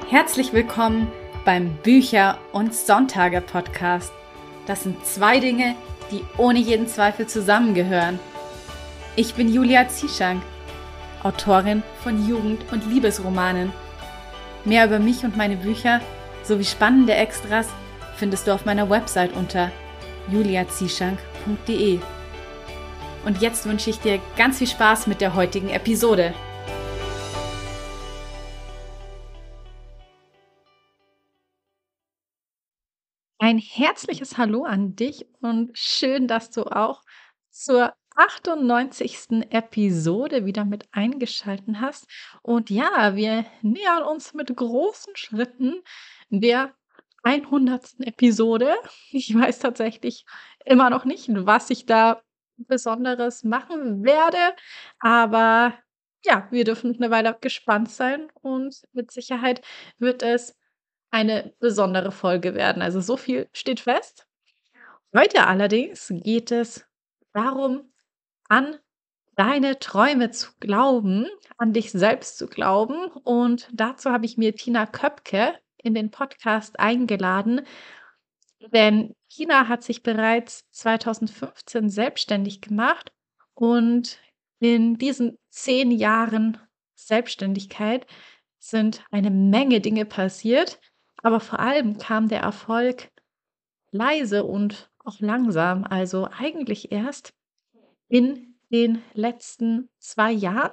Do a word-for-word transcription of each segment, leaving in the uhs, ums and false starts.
Herzlich willkommen beim Bücher- und Sonntage-Podcast. Das sind zwei Dinge, die ohne jeden Zweifel zusammengehören. Ich bin Julia Zieschank, Autorin von Jugend- und Liebesromanen. Mehr über mich und meine Bücher sowie spannende Extras findest du auf meiner Website unter julia zieschank punkt de. Und jetzt wünsche ich dir ganz viel Spaß mit der heutigen Episode. Ein herzliches Hallo an dich und schön, dass du auch zur achtundneunzigsten Episode wieder mit eingeschaltet hast. Und ja, wir nähern uns mit großen Schritten der hundertsten Episode. Ich weiß tatsächlich immer noch nicht, was ich da Besonderes machen werde, aber ja, wir dürfen eine Weile gespannt sein und mit Sicherheit wird es eine besondere Folge werden. Also so viel steht fest. Heute allerdings geht es darum, an deine Träume zu glauben, an dich selbst zu glauben. Und dazu habe ich mir Tina Köpke in den Podcast eingeladen, denn Tina hat sich bereits zweitausendfünfzehn selbstständig gemacht und in diesen zehn Jahren Selbstständigkeit sind eine Menge Dinge passiert, aber vor allem kam der Erfolg leise und auch langsam, also eigentlich erst in den letzten zwei Jahren.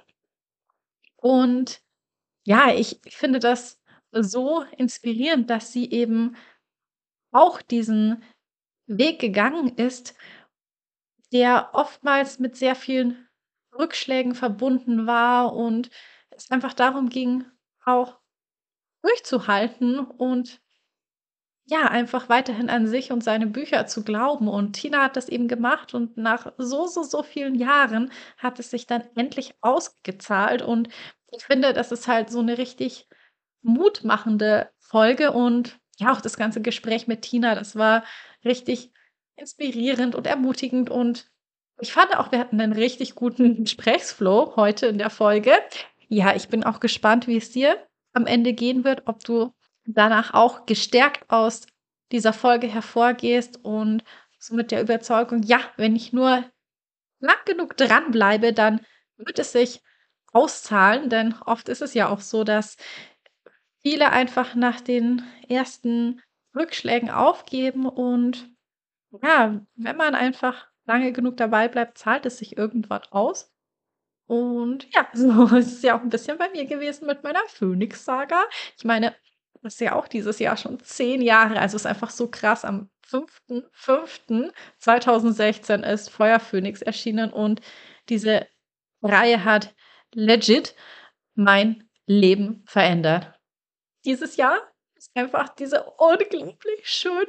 Und ja, ich finde das so inspirierend, dass sie eben auch diesen Weg gegangen ist, der oftmals mit sehr vielen Rückschlägen verbunden war und es einfach darum ging, auch durchzuhalten und ja, einfach weiterhin an sich und seine Bücher zu glauben. Und Tina hat das eben gemacht und nach so, so, so vielen Jahren hat es sich dann endlich ausgezahlt. Und ich finde, das ist halt so eine richtig mutmachende Folge und ja, auch das ganze Gespräch mit Tina, das war richtig inspirierend und ermutigend und ich fand auch, wir hatten einen richtig guten Gesprächsflow heute in der Folge. Ja, ich bin auch gespannt, wie es dir am Ende gehen wird, ob du danach auch gestärkt aus dieser Folge hervorgehst und so mit der Überzeugung, ja, wenn ich nur lang genug dranbleibe, dann wird es sich auszahlen, denn oft ist es ja auch so, dass viele einfach nach den ersten Rückschlägen aufgeben und ja, wenn man einfach lange genug dabei bleibt, zahlt es sich irgendwann aus. Und ja, so ist es ja auch ein bisschen bei mir gewesen mit meiner Phönix-Saga. Ich meine, das ist ja auch dieses Jahr schon zehn Jahre, also ist einfach so krass. Am fünften fünften zweitausendsechzehn ist Feuer Phönix erschienen und diese Reihe hat legit mein Leben verändert. Dieses Jahr ist einfach diese unglaublich schöne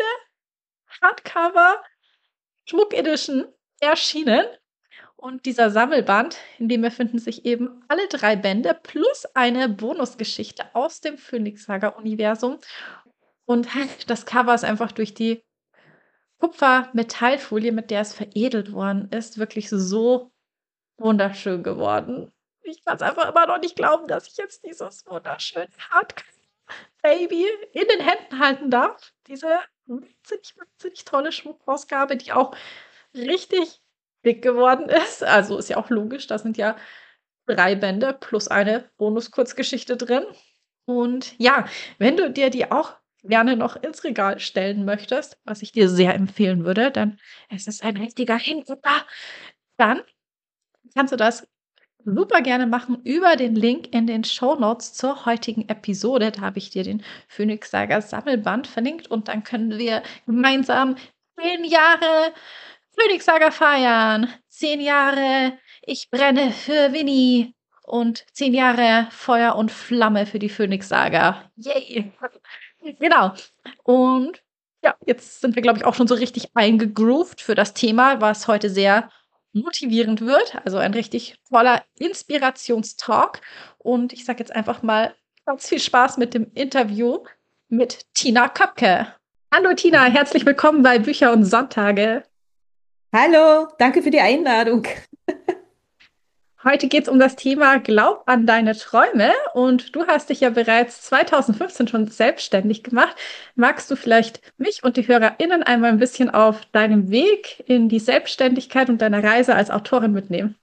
Hardcover-Schmuck-Edition erschienen. Und dieser Sammelband, in dem befinden sich eben alle drei Bände plus eine Bonusgeschichte aus dem Phönix-Saga-Universum. Und das Cover ist einfach durch die Kupfer-Metallfolie, mit der es veredelt worden ist, wirklich so wunderschön geworden. Ich kann es einfach immer noch nicht glauben, dass ich jetzt dieses wunderschöne Hardcover-Baby in den Händen halten darf. Diese wahnsinnig, wahnsinnig tolle Schmuckausgabe, die auch richtig dick geworden ist. Also ist ja auch logisch, da sind ja drei Bände plus eine Bonus-Kurzgeschichte drin. Und ja, wenn du dir die auch gerne noch ins Regal stellen möchtest, was ich dir sehr empfehlen würde, dann es ist ein richtiger Hingucker, dann kannst du das super gerne machen über den Link in den Shownotes zur heutigen Episode. Da habe ich dir den Phönix Saga Sammelband verlinkt und dann können wir gemeinsam zehn Jahre Phönix Saga feiern. Zehn Jahre Ich brenne für Winnie und zehn Jahre Feuer und Flamme für die Phönix Saga. Yay! Genau. Und ja, jetzt sind wir, glaube ich, auch schon so richtig eingegroovt für das Thema, was heute sehr motivierend wird. Also ein richtig toller Inspirationstalk. Und ich sage jetzt einfach mal ganz viel Spaß mit dem Interview mit Tina Köpke. Hallo Tina, herzlich willkommen bei Bücher und Sonntage. Hallo, danke für die Einladung. Heute geht es um das Thema Glaub an deine Träume und du hast dich ja bereits zwanzig fünfzehn schon selbstständig gemacht. Magst du vielleicht mich und die HörerInnen einmal ein bisschen auf deinem Weg in die Selbstständigkeit und deine Reise als Autorin mitnehmen?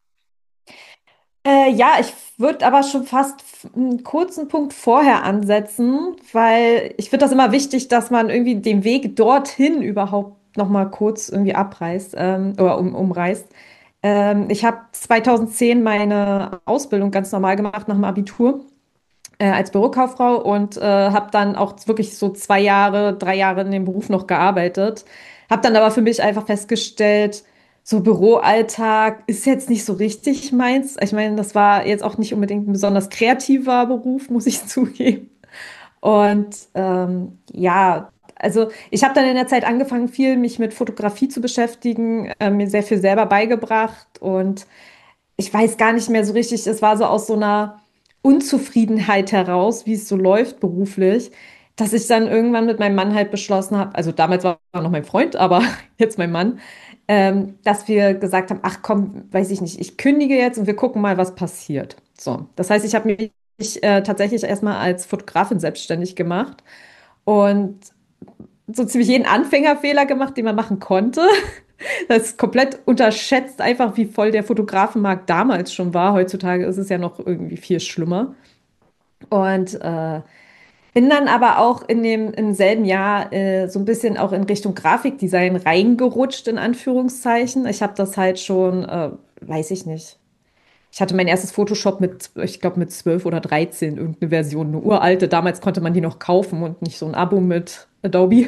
Äh, ja, ich würde aber schon fast f- einen kurzen Punkt vorher ansetzen, weil ich finde das immer wichtig, dass man irgendwie den Weg dorthin überhaupt noch mal kurz irgendwie abreißt ähm, oder um, umreißt. Ähm, ich habe zwanzig zehn meine Ausbildung ganz normal gemacht nach dem Abitur äh, als Bürokauffrau und äh, habe dann auch wirklich so zwei Jahre, drei Jahre in dem Beruf noch gearbeitet. Habe dann aber für mich einfach festgestellt, so Büroalltag ist jetzt nicht so richtig meins. Ich meine, das war jetzt auch nicht unbedingt ein besonders kreativer Beruf, muss ich zugeben. Und ähm, ja, also ich habe dann in der Zeit angefangen, viel mich mit Fotografie zu beschäftigen, äh, mir sehr viel selber beigebracht und ich weiß gar nicht mehr so richtig, es war so aus so einer Unzufriedenheit heraus, wie es so läuft beruflich, dass ich dann irgendwann mit meinem Mann halt beschlossen habe, also damals war er noch mein Freund, aber jetzt mein Mann, ähm, dass wir gesagt haben, ach komm, weiß ich nicht, ich kündige jetzt und wir gucken mal, was passiert. So, das heißt, ich habe mich äh, tatsächlich erstmal als Fotografin selbstständig gemacht und so ziemlich jeden Anfängerfehler gemacht, den man machen konnte. Das ist komplett unterschätzt, einfach wie voll der Fotografenmarkt damals schon war. Heutzutage ist es ja noch irgendwie viel schlimmer. Und äh, bin dann aber auch in dem im selben Jahr äh, so ein bisschen auch in Richtung Grafikdesign reingerutscht, in Anführungszeichen. Ich habe das halt schon, äh, weiß ich nicht. Ich hatte mein erstes Photoshop mit, ich glaube, mit zwölf oder dreizehn, irgendeine Version, eine uralte. Damals konnte man die noch kaufen und nicht so ein Abo mit Adobe.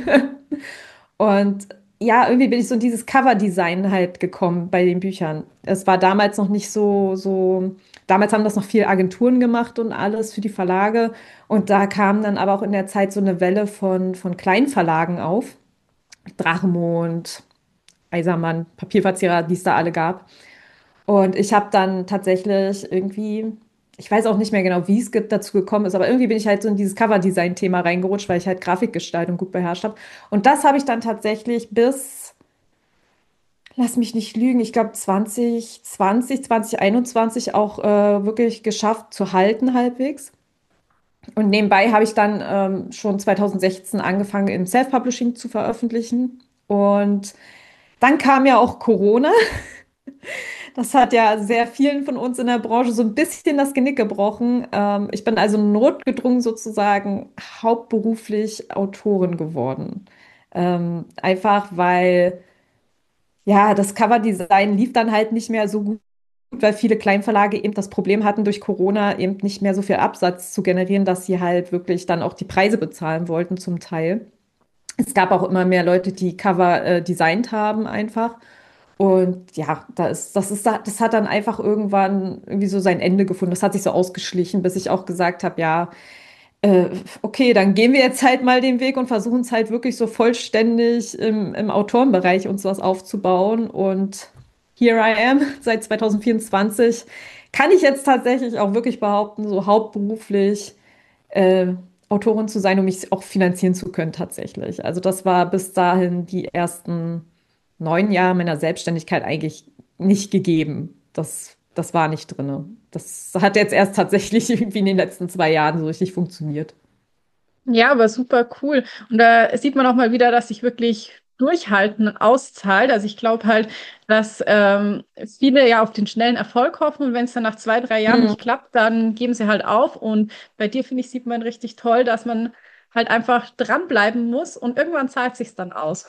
Und ja, irgendwie bin ich so in dieses Coverdesign halt gekommen bei den Büchern. Es war damals noch nicht so, so, damals haben das noch viel Agenturen gemacht und alles für die Verlage. Und da kam dann aber auch in der Zeit so eine Welle von, von Kleinverlagen auf. Drachenmond, Eisermann, Papierverzehrer, die es da alle gab. Und ich habe dann tatsächlich irgendwie, ich weiß auch nicht mehr genau, wie es ge- dazu gekommen ist, aber irgendwie bin ich halt so in dieses Coverdesign-Thema reingerutscht, weil ich halt Grafikgestaltung gut beherrscht habe. Und das habe ich dann tatsächlich bis, lass mich nicht lügen, ich glaube zwanzig zwanzig, zwanzig einundzwanzig auch äh, wirklich geschafft zu halten halbwegs. Und nebenbei habe ich dann ähm, schon zwanzig sechzehn angefangen, im Self-Publishing zu veröffentlichen. Und dann kam ja auch Corona. Das hat ja sehr vielen von uns in der Branche so ein bisschen das Genick gebrochen. Ähm, ich bin also notgedrungen sozusagen hauptberuflich Autorin geworden. Ähm, einfach weil, ja, das Coverdesign lief dann halt nicht mehr so gut, weil viele Kleinverlage eben das Problem hatten, durch Corona eben nicht mehr so viel Absatz zu generieren, dass sie halt wirklich dann auch die Preise bezahlen wollten zum Teil. Es gab auch immer mehr Leute, die Cover äh, designt haben einfach. Und ja, da ist, das ist, das hat dann einfach irgendwann irgendwie so sein Ende gefunden. Das hat sich so ausgeschlichen, bis ich auch gesagt habe, ja, äh, okay, dann gehen wir jetzt halt mal den Weg und versuchen es halt wirklich so vollständig im, im Autorenbereich uns was aufzubauen. Und here I am, seit zwanzig vierundzwanzig kann ich jetzt tatsächlich auch wirklich behaupten, so hauptberuflich äh, Autorin zu sein, um mich auch finanzieren zu können tatsächlich. Also das war bis dahin die ersten neun Jahre meiner Selbstständigkeit eigentlich nicht gegeben. Das, das war nicht drin. Das hat jetzt erst tatsächlich irgendwie in den letzten zwei Jahren so richtig funktioniert. Ja, aber super cool. Und da sieht man auch mal wieder, dass sich wirklich Durchhalten auszahlt. Also ich glaube halt, dass ähm, viele ja auf den schnellen Erfolg hoffen und wenn es dann nach zwei, drei Jahren Hm. nicht klappt, dann geben sie halt auf. Und bei dir, finde ich, sieht man richtig toll, dass man halt einfach dranbleiben muss und irgendwann zahlt sich's dann aus.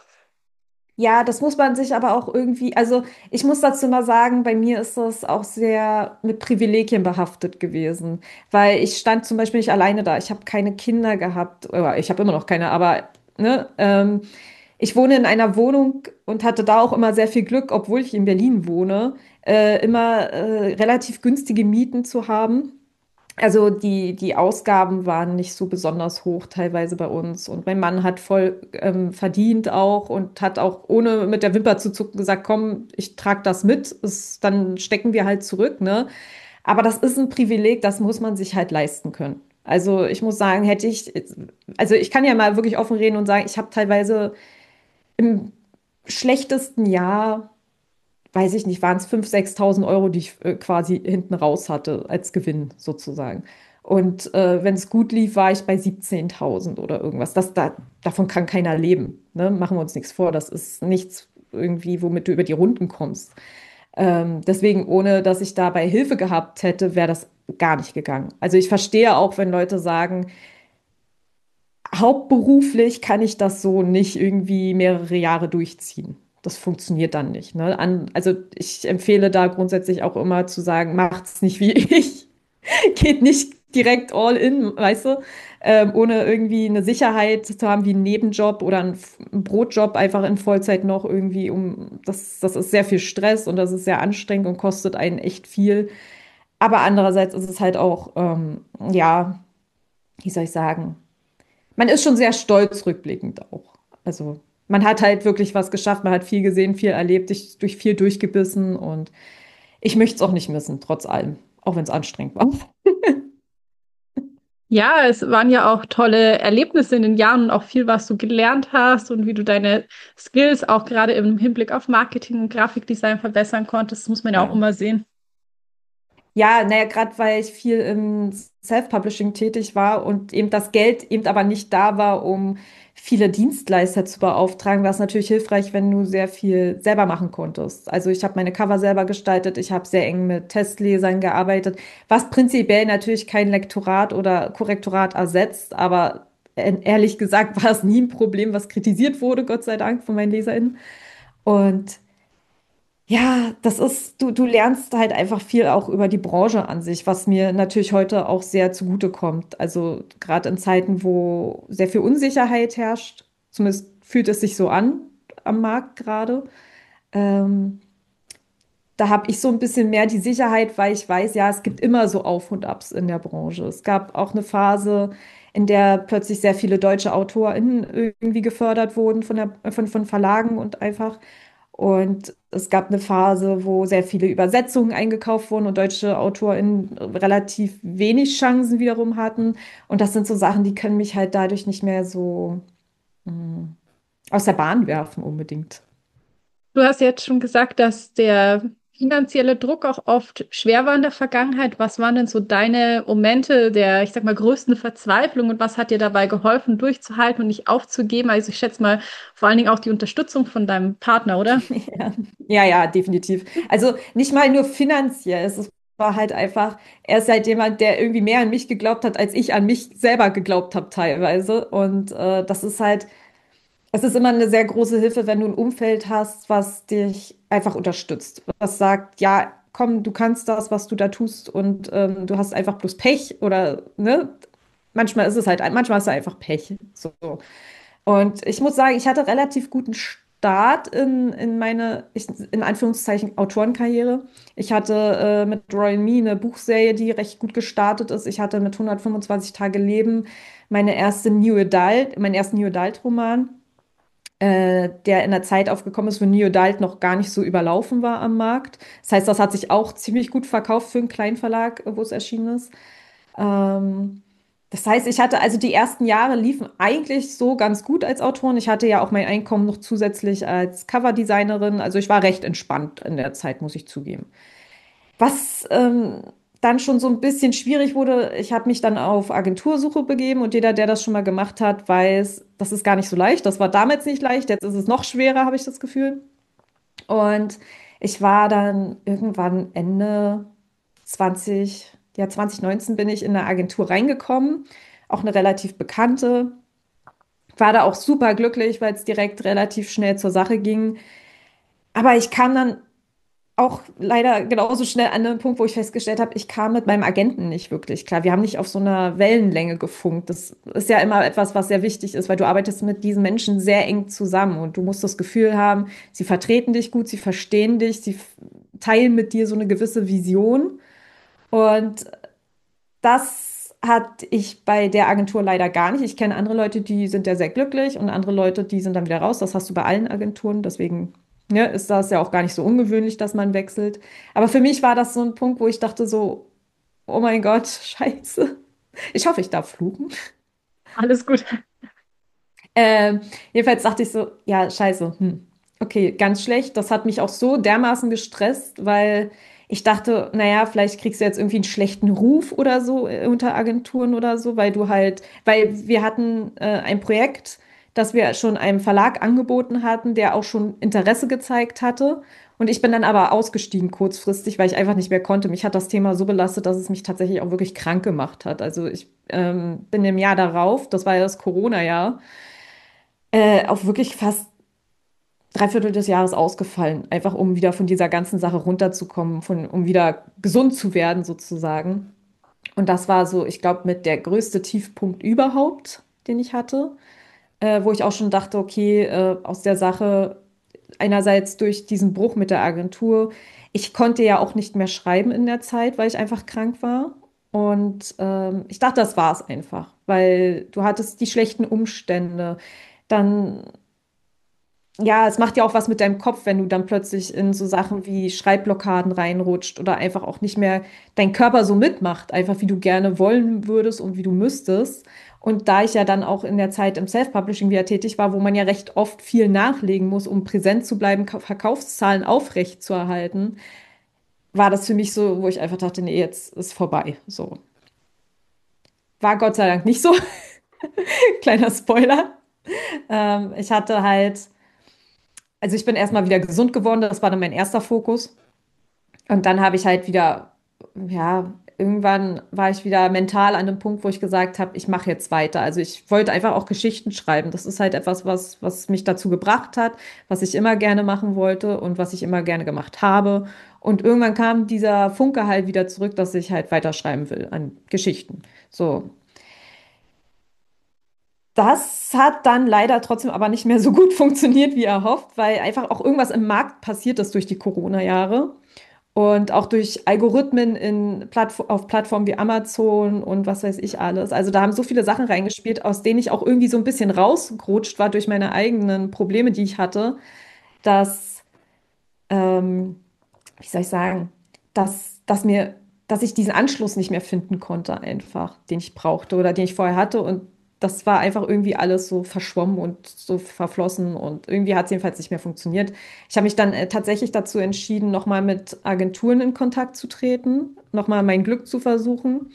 Ja, das muss man sich aber auch irgendwie, also ich muss dazu mal sagen, bei mir ist das auch sehr mit Privilegien behaftet gewesen, weil ich stand zum Beispiel nicht alleine da. Ich habe keine Kinder gehabt, oder ich habe immer noch keine, aber ne, ähm, ich wohne in einer Wohnung und hatte da auch immer sehr viel Glück, obwohl ich in Berlin wohne, äh, immer äh, relativ günstige Mieten zu haben. Also die, die Ausgaben waren nicht so besonders hoch teilweise bei uns. Und mein Mann hat voll ähm, verdient auch und hat auch ohne mit der Wimper zu zucken gesagt, komm, ich trage das mit, es, dann stecken wir halt zurück, ne? Aber das ist ein Privileg, das muss man sich halt leisten können. Also ich muss sagen, hätte ich, also ich kann ja mal wirklich offen reden und sagen, ich habe teilweise im schlechtesten Jahr weiß ich nicht, waren es fünftausend, sechstausend Euro, die ich äh, quasi hinten raus hatte als Gewinn sozusagen. Und äh, wenn es gut lief, war ich bei siebzehntausend oder irgendwas. Das, da, davon kann keiner leben. Ne? Machen wir uns nichts vor. Das ist nichts irgendwie, womit du über die Runden kommst. Ähm, deswegen, ohne dass ich dabei Hilfe gehabt hätte, wäre das gar nicht gegangen. Also ich verstehe auch, wenn Leute sagen, hauptberuflich kann ich das so nicht irgendwie mehrere Jahre durchziehen. Das funktioniert dann nicht. Ne? An, also ich empfehle da grundsätzlich auch immer zu sagen, macht's nicht wie ich. Geht nicht direkt all in, weißt du, ähm, ohne irgendwie eine Sicherheit zu haben, wie einen Nebenjob oder einen, F- einen Brotjob einfach in Vollzeit noch irgendwie, um das, das ist sehr viel Stress und das ist sehr anstrengend und kostet einen echt viel. Aber andererseits ist es halt auch, ähm, ja, wie soll ich sagen, man ist schon sehr stolz rückblickend auch. Also man hat halt wirklich was geschafft, man hat viel gesehen, viel erlebt, sich durch viel durchgebissen und ich möchte es auch nicht missen, trotz allem, auch wenn es anstrengend war. Ja, es waren ja auch tolle Erlebnisse in den Jahren und auch viel, was du gelernt hast und wie du deine Skills auch gerade im Hinblick auf Marketing und Grafikdesign verbessern konntest. Das muss man ja auch Ja. immer sehen. Ja, naja, gerade weil ich viel im Self-Publishing tätig war und eben das Geld eben aber nicht da war, um viele Dienstleister zu beauftragen, war es natürlich hilfreich, wenn du sehr viel selber machen konntest. Also ich habe meine Cover selber gestaltet, ich habe sehr eng mit Testlesern gearbeitet, was prinzipiell natürlich kein Lektorat oder Korrektorat ersetzt, aber äh, ehrlich gesagt war es nie ein Problem, was kritisiert wurde, Gott sei Dank, von meinen LeserInnen. Und ja, das ist, du, du lernst halt einfach viel auch über die Branche an sich, was mir natürlich heute auch sehr zugute kommt. Also gerade in Zeiten, wo sehr viel Unsicherheit herrscht, zumindest fühlt es sich so an am Markt gerade. Ähm, Da habe ich so ein bisschen mehr die Sicherheit, weil ich weiß, ja, es gibt immer so Auf und Abs in der Branche. Es gab auch eine Phase, in der plötzlich sehr viele deutsche AutorInnen irgendwie gefördert wurden von der, von, von Verlagen und einfach. Und es gab eine Phase, wo sehr viele Übersetzungen eingekauft wurden und deutsche AutorInnen relativ wenig Chancen wiederum hatten. Und das sind so Sachen, die können mich halt dadurch nicht mehr so mh, aus der Bahn werfen unbedingt. Du hast jetzt schon gesagt, dass der finanzielle Druck auch oft schwer war in der Vergangenheit. Was waren denn so deine Momente der, ich sag mal, größten Verzweiflung und was hat dir dabei geholfen, durchzuhalten und nicht aufzugeben? Also ich schätze mal vor allen Dingen auch die Unterstützung von deinem Partner, oder? Ja, ja, ja, definitiv. Also nicht mal nur finanziell. Es ist- war halt einfach, er ist halt jemand, der irgendwie mehr an mich geglaubt hat, als ich an mich selber geglaubt habe teilweise. Und äh, das ist halt, es ist immer eine sehr große Hilfe, wenn du ein Umfeld hast, was dich einfach unterstützt. Was sagt, ja, komm, du kannst das, was du da tust und ähm, du hast einfach bloß Pech oder, ne? Manchmal ist es halt, manchmal hast du einfach Pech. So. Und ich muss sagen, ich hatte relativ guten Start in, in meine, ich, in Anführungszeichen, Autorenkarriere. Ich hatte äh, mit Royal Me eine Buchserie, die recht gut gestartet ist. Ich hatte mit hundertfünfundzwanzig Tage Leben meine erste New Adult, meinen ersten New Adult Roman, äh, der in der Zeit aufgekommen ist, wo New Adult noch gar nicht so überlaufen war am Markt. Das heißt, das hat sich auch ziemlich gut verkauft für einen Kleinverlag, wo es erschienen ist. Ähm, Das heißt, ich hatte also die ersten Jahre liefen eigentlich so ganz gut als Autorin. Ich hatte ja auch mein Einkommen noch zusätzlich als Coverdesignerin. Also ich war recht entspannt in der Zeit, muss ich zugeben. Was ähm, dann schon so ein bisschen schwierig wurde, ich habe mich dann auf Agentursuche begeben und jeder, der das schon mal gemacht hat, weiß, das ist gar nicht so leicht. Das war damals nicht leicht, jetzt ist es noch schwerer, habe ich das Gefühl. Und ich war dann irgendwann Ende zwanzig, ja, zwanzig neunzehn bin ich in eine Agentur reingekommen, auch eine relativ bekannte. War da auch super glücklich, weil es direkt relativ schnell zur Sache ging. Aber ich kam dann auch leider genauso schnell an den Punkt, wo ich festgestellt habe, ich kam mit meinem Agenten nicht wirklich klar. Wir haben nicht auf so einer Wellenlänge gefunkt. Das ist ja immer etwas, was sehr wichtig ist, weil du arbeitest mit diesen Menschen sehr eng zusammen und du musst das Gefühl haben, sie vertreten dich gut, sie verstehen dich, sie f- teilen mit dir so eine gewisse Vision. Und das hatte ich bei der Agentur leider gar nicht. Ich kenne andere Leute, die sind ja sehr glücklich und andere Leute, die sind dann wieder raus. Das hast du bei allen Agenturen. Deswegen, ne, ist das ja auch gar nicht so ungewöhnlich, dass man wechselt. Aber für mich war das so ein Punkt, wo ich dachte so, oh mein Gott, scheiße. Ich hoffe, ich darf fluchen. Alles gut. Ähm, Jedenfalls dachte ich so, ja, scheiße. Hm. Okay, ganz schlecht. Das hat mich auch so dermaßen gestresst, weil ich dachte, naja, vielleicht kriegst du jetzt irgendwie einen schlechten Ruf oder so äh, unter Agenturen oder so, weil du halt, weil wir hatten äh, ein Projekt, das wir schon einem Verlag angeboten hatten, der auch schon Interesse gezeigt hatte. Und ich bin dann aber ausgestiegen kurzfristig, weil ich einfach nicht mehr konnte. Mich hat das Thema so belastet, dass es mich tatsächlich auch wirklich krank gemacht hat. Also ich ähm, bin im Jahr darauf, das war ja das Corona-Jahr, äh, auch wirklich fast Dreiviertel des Jahres ausgefallen, einfach um wieder von dieser ganzen Sache runterzukommen, von, um wieder gesund zu werden sozusagen. Und das war so, ich glaube, mit der größte Tiefpunkt überhaupt, den ich hatte, äh, wo ich auch schon dachte, okay, äh, aus der Sache, einerseits durch diesen Bruch mit der Agentur, ich konnte ja auch nicht mehr schreiben in der Zeit, weil ich einfach krank war. Und ähm, ich dachte, das war es einfach, weil du hattest die schlechten Umstände. Dann ja, es macht ja auch was mit deinem Kopf, wenn du dann plötzlich in so Sachen wie Schreibblockaden reinrutscht oder einfach auch nicht mehr dein Körper so mitmacht, einfach wie du gerne wollen würdest und wie du müsstest. Und da ich ja dann auch in der Zeit im Self-Publishing wieder tätig war, wo man ja recht oft viel nachlegen muss, um präsent zu bleiben, Ka- Verkaufszahlen aufrecht zu erhalten, war das für mich so, wo ich einfach dachte, nee, jetzt ist vorbei. So. War Gott sei Dank nicht so. Kleiner Spoiler. Ähm, ich hatte halt, also ich bin erstmal wieder gesund geworden, das war dann mein erster Fokus. Und dann habe ich halt wieder, ja, irgendwann war ich wieder mental an dem Punkt, wo ich gesagt habe, ich mache jetzt weiter. Also ich wollte einfach auch Geschichten schreiben. Das ist halt etwas, was, was mich dazu gebracht hat, was ich immer gerne machen wollte und was ich immer gerne gemacht habe. Und irgendwann kam dieser Funke halt wieder zurück, dass ich halt weiterschreiben will an Geschichten. So. Das hat dann leider trotzdem aber nicht mehr so gut funktioniert, wie erhofft, weil einfach auch irgendwas im Markt passiert ist durch die Corona-Jahre. Und auch durch Algorithmen in Plattf auf Plattformen wie Amazon und was weiß ich alles. Also da haben so viele Sachen reingespielt, aus denen ich auch irgendwie so ein bisschen rausgerutscht war durch meine eigenen Probleme, die ich hatte, dass, ähm, wie soll ich sagen, dass, dass mir, dass ich diesen Anschluss nicht mehr finden konnte, einfach, den ich brauchte oder den ich vorher hatte. Und das war einfach irgendwie alles so verschwommen und so verflossen und irgendwie hat es jedenfalls nicht mehr funktioniert. Ich habe mich dann äh, tatsächlich dazu entschieden, nochmal mit Agenturen in Kontakt zu treten, nochmal mein Glück zu versuchen.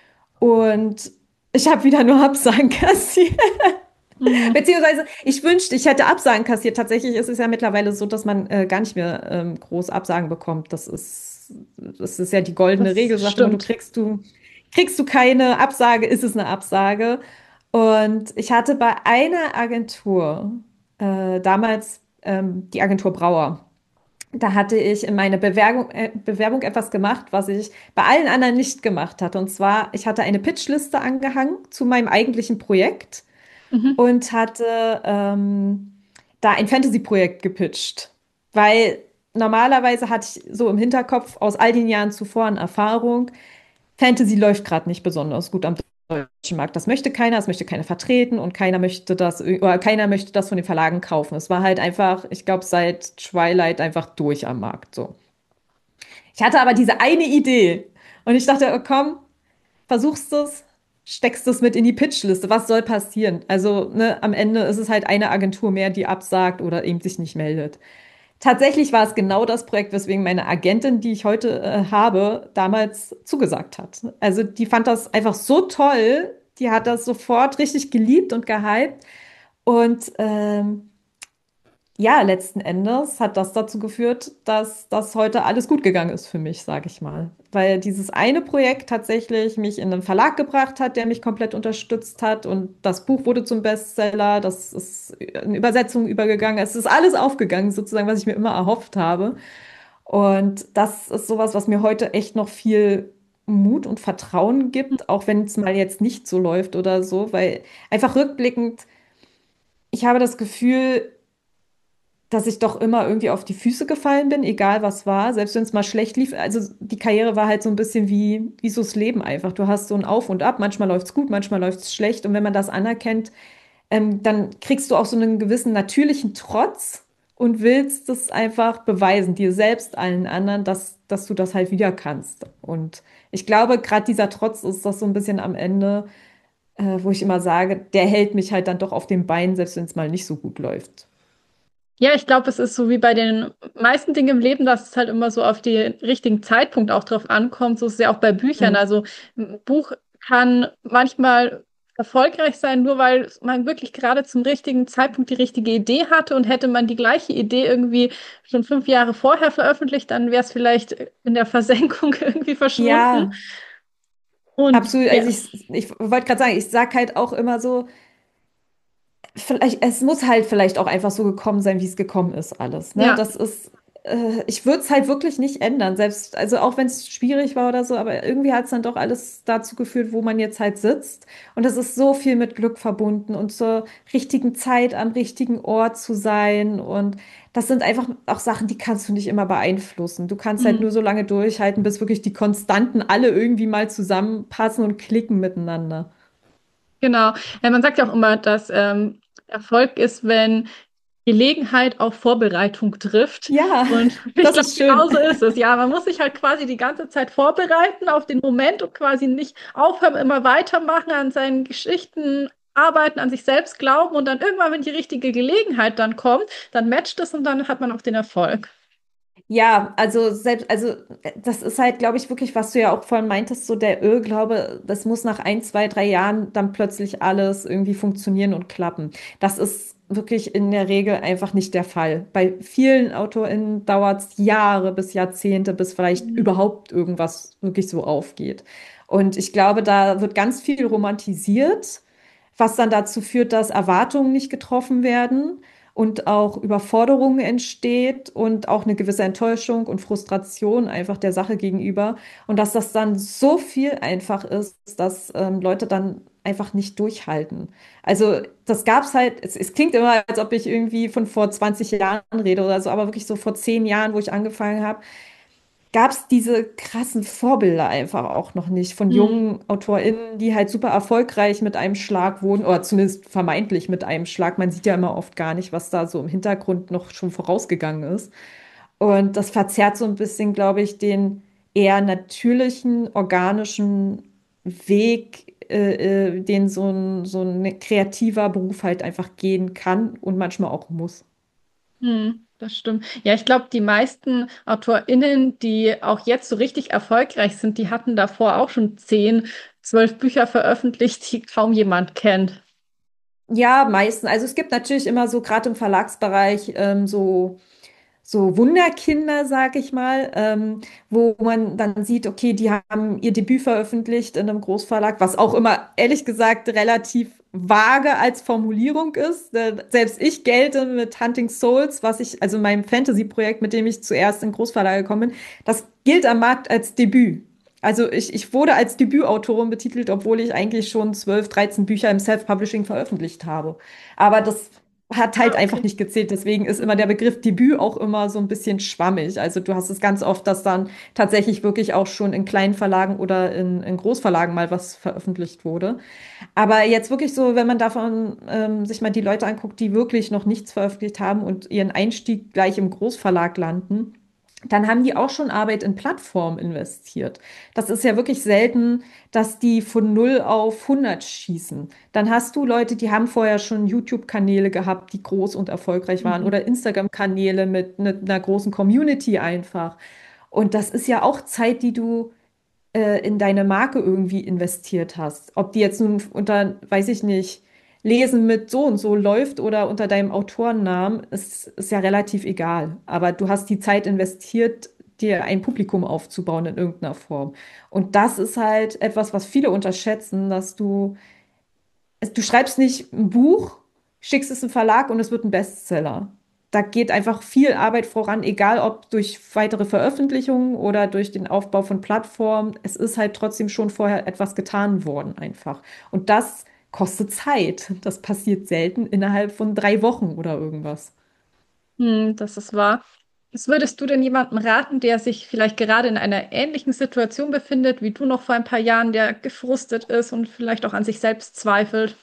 Und ich habe wieder nur Absagen kassiert. Mhm. Beziehungsweise, ich wünschte, ich hätte Absagen kassiert. Tatsächlich ist es ja mittlerweile so, dass man äh, gar nicht mehr ähm, groß Absagen bekommt. Das ist, das ist ja die goldene Das Regel, sagt immer, du stimmt. kriegst du, kriegst du keine Absage, ist es eine Absage. Und ich hatte bei einer Agentur, äh, damals ähm, die Agentur Brauer, da hatte ich in meine Bewerbung, äh, Bewerbung etwas gemacht, was ich bei allen anderen nicht gemacht hatte. Und zwar, ich hatte eine Pitchliste angehangen zu meinem eigentlichen Projekt Mhm. und hatte ähm, da ein Fantasy-Projekt gepitcht. Weil normalerweise hatte ich so im Hinterkopf aus all den Jahren zuvor an Erfahrung, Fantasy läuft gerade nicht besonders gut am deutschen Markt. Das möchte keiner, das möchte keiner vertreten und keiner möchte das, oder keiner möchte das von den Verlagen kaufen. Es war halt einfach, ich glaube, seit Twilight einfach durch am Markt so. Ich hatte aber diese eine Idee und ich dachte, oh, komm, versuchst es, steckst es mit in die Pitchliste. Was soll passieren? Also, ne, am Ende ist es halt eine Agentur mehr, die absagt oder eben sich nicht meldet. Tatsächlich war es genau das Projekt, weswegen meine Agentin, die ich heute äh, habe, damals zugesagt hat. Also, die fand das einfach so toll. Die hat das sofort richtig geliebt und gehypt. Und ähm, ja, letzten Endes hat das dazu geführt, dass das heute alles gut gegangen ist für mich, sage ich mal. Weil dieses eine Projekt tatsächlich mich in einen Verlag gebracht hat, der mich komplett unterstützt hat und das Buch wurde zum Bestseller, das ist in Übersetzung übergegangen, es ist alles aufgegangen, sozusagen, was ich mir immer erhofft habe. Und das ist sowas, was mir heute echt noch viel Mut und Vertrauen gibt, auch wenn es mal jetzt nicht so läuft oder so, weil einfach rückblickend, ich habe das Gefühl, dass ich doch immer irgendwie auf die Füße gefallen bin, egal was war, selbst wenn es mal schlecht lief. Also die Karriere war halt so ein bisschen wie, wie so das Leben einfach. Du hast so ein Auf und Ab, manchmal läuft es gut, manchmal läuft es schlecht. Und wenn man das anerkennt, ähm, dann kriegst du auch so einen gewissen natürlichen Trotz und willst es einfach beweisen, dir selbst, allen anderen, dass, dass du das halt wieder kannst. Und ich glaube, gerade dieser Trotz ist das so ein bisschen am Ende, äh, wo ich immer sage, der hält mich halt dann doch auf den Beinen, selbst wenn es mal nicht so gut läuft. Ja, ich glaube, es ist so wie bei den meisten Dingen im Leben, dass es halt immer so auf den richtigen Zeitpunkt auch drauf ankommt. So ist es ja auch bei Büchern. Mhm. Also ein Buch kann manchmal erfolgreich sein, nur weil man wirklich gerade zum richtigen Zeitpunkt die richtige Idee hatte und hätte man die gleiche Idee irgendwie schon fünf Jahre vorher veröffentlicht, dann wäre es vielleicht in der Versenkung irgendwie verschwunden. Ja, Und absolut. ja, Also ich, ich wollte gerade sagen, ich sag halt auch immer so, vielleicht, es muss halt vielleicht auch einfach so gekommen sein, wie es gekommen ist, alles. Ne? ja. Das ist, äh, ich würde es halt wirklich nicht ändern, selbst, also auch wenn es schwierig war oder so, aber irgendwie hat es dann doch alles dazu geführt, wo man jetzt halt sitzt. Und es ist so viel mit Glück verbunden und zur richtigen Zeit am richtigen Ort zu sein. Und das sind einfach auch Sachen, die kannst du nicht immer beeinflussen. Du kannst halt Hm. nur so lange durchhalten, bis wirklich die Konstanten alle irgendwie mal zusammenpassen und klicken miteinander. Genau. Ja, man sagt ja auch immer, dass ähm, Erfolg ist, wenn Gelegenheit auf Vorbereitung trifft. Ja, Und ich das glaube, ist schön. genauso ist es. Ja, man muss sich halt quasi die ganze Zeit vorbereiten auf den Moment und quasi nicht aufhören, immer weitermachen, an seinen Geschichten arbeiten, an sich selbst glauben und dann irgendwann, wenn die richtige Gelegenheit dann kommt, dann matcht es und dann hat man auch den Erfolg. Ja, also selbst, also äh, das ist halt, glaube ich, wirklich, was du ja auch vorhin meintest, so der Irrglaube, das muss nach ein, zwei, drei Jahren dann plötzlich alles irgendwie funktionieren und klappen. Das ist wirklich in der Regel einfach nicht der Fall. Bei vielen AutorInnen dauert es Jahre bis Jahrzehnte, bis vielleicht Mhm. überhaupt irgendwas wirklich so aufgeht. Und ich glaube, da wird ganz viel romantisiert, was dann dazu führt, dass Erwartungen nicht getroffen werden und auch Überforderung entsteht und auch eine gewisse Enttäuschung und Frustration einfach der Sache gegenüber. Und dass das dann so viel einfach ist, dass ähm, Leute dann einfach nicht durchhalten. Also das gab's halt, es, es klingt immer, als ob ich irgendwie von vor zwanzig Jahren rede oder so, aber wirklich so vor zehn Jahren, wo ich angefangen habe, gab es diese krassen Vorbilder einfach auch noch nicht von Mhm. jungen AutorInnen, die halt super erfolgreich mit einem Schlag wurden, oder zumindest vermeintlich mit einem Schlag. Man sieht ja immer oft gar nicht, was da so im Hintergrund noch schon vorausgegangen ist. Und das verzerrt so ein bisschen, glaube ich, den eher natürlichen, organischen Weg, äh, äh, den so ein, so ein kreativer Beruf halt einfach gehen kann und manchmal auch muss. Hm, das stimmt. Ja, ich glaube, die meisten AutorInnen, die auch jetzt so richtig erfolgreich sind, die hatten davor auch schon zehn, zwölf Bücher veröffentlicht, die kaum jemand kennt. Ja, meistens. Also es gibt natürlich immer so, gerade im Verlagsbereich, ähm, so so Wunderkinder, sag ich mal, ähm, wo man dann sieht, okay, die haben ihr Debüt veröffentlicht in einem Großverlag, was auch immer, ehrlich gesagt, relativ vage als Formulierung ist. Äh, Selbst ich gelte mit Hunting Souls, was ich, also meinem Fantasy-Projekt, mit dem ich zuerst in Großverlag gekommen bin, das gilt am Markt als Debüt. Also ich, ich wurde als Debütautorin betitelt, obwohl ich eigentlich schon zwölf, dreizehn Bücher im Self-Publishing veröffentlicht habe. Aber das hat Ah, halt einfach okay. nicht gezählt. Deswegen ist immer der Mhm. Begriff Debüt auch immer so ein bisschen schwammig. Also du hast es ganz oft, dass dann tatsächlich wirklich auch schon in kleinen Verlagen oder in, in Großverlagen mal was veröffentlicht wurde. Aber jetzt wirklich so, wenn man davon ähm, sich mal die Leute anguckt, die wirklich noch nichts veröffentlicht haben und ihren Einstieg gleich im Großverlag landen, dann haben die auch schon Arbeit in Plattformen investiert. Das ist ja wirklich selten, dass die von null auf hundert schießen. Dann hast du Leute, die haben vorher schon YouTube-Kanäle gehabt, die groß und erfolgreich waren Mhm. oder Instagram-Kanäle mit, mit einer großen Community einfach. Und das ist ja auch Zeit, die du äh, in deine Marke irgendwie investiert hast. Ob die jetzt nun unter, weiß ich nicht, Lesen mit so und so läuft oder unter deinem Autorennamen, ist, ist ja relativ egal. Aber du hast die Zeit investiert, dir ein Publikum aufzubauen in irgendeiner Form. Und das ist halt etwas, was viele unterschätzen, dass du, es- du schreibst nicht ein Buch, schickst es in den Verlag und es wird ein Bestseller. Da geht einfach viel Arbeit voran, egal ob durch weitere Veröffentlichungen oder durch den Aufbau von Plattformen. Es ist halt trotzdem schon vorher etwas getan worden, einfach. Und das kostet Zeit. Das passiert selten innerhalb von drei Wochen oder irgendwas. Hm, das ist wahr. Was würdest du denn jemandem raten, der sich vielleicht gerade in einer ähnlichen Situation befindet, wie du noch vor ein paar Jahren, der gefrustet ist und vielleicht auch an sich selbst zweifelt?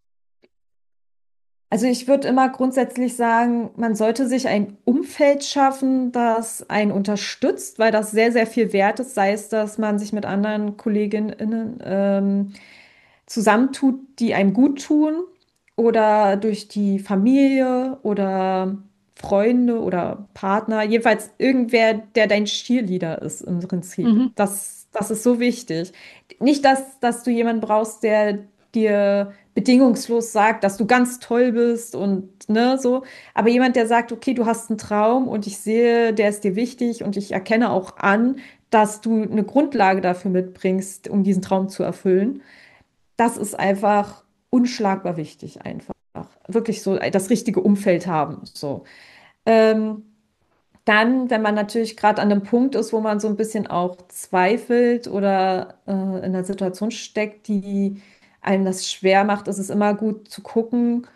Also ich würde immer grundsätzlich sagen, man sollte sich ein Umfeld schaffen, das einen unterstützt, weil das sehr, sehr viel wert ist, sei es, dass man sich mit anderen KollegInnen ähm, zusammentut, die einem gut tun oder durch die Familie oder Freunde oder Partner, jedenfalls irgendwer, der dein Cheerleader ist im Prinzip. Mhm. Das, das ist so wichtig. Nicht, dass, dass du jemanden brauchst, der dir bedingungslos sagt, dass du ganz toll bist und ne, so. Aber jemand, der sagt, okay, du hast einen Traum und ich sehe, der ist dir wichtig und ich erkenne auch an, dass du eine Grundlage dafür mitbringst, um diesen Traum zu erfüllen. Das ist einfach unschlagbar wichtig, einfach. Wirklich so das richtige Umfeld haben. So. Ähm, Dann, wenn man natürlich gerade an einem Punkt ist, wo man so ein bisschen auch zweifelt oder äh, in einer Situation steckt, die einem das schwer macht, ist es immer gut zu gucken,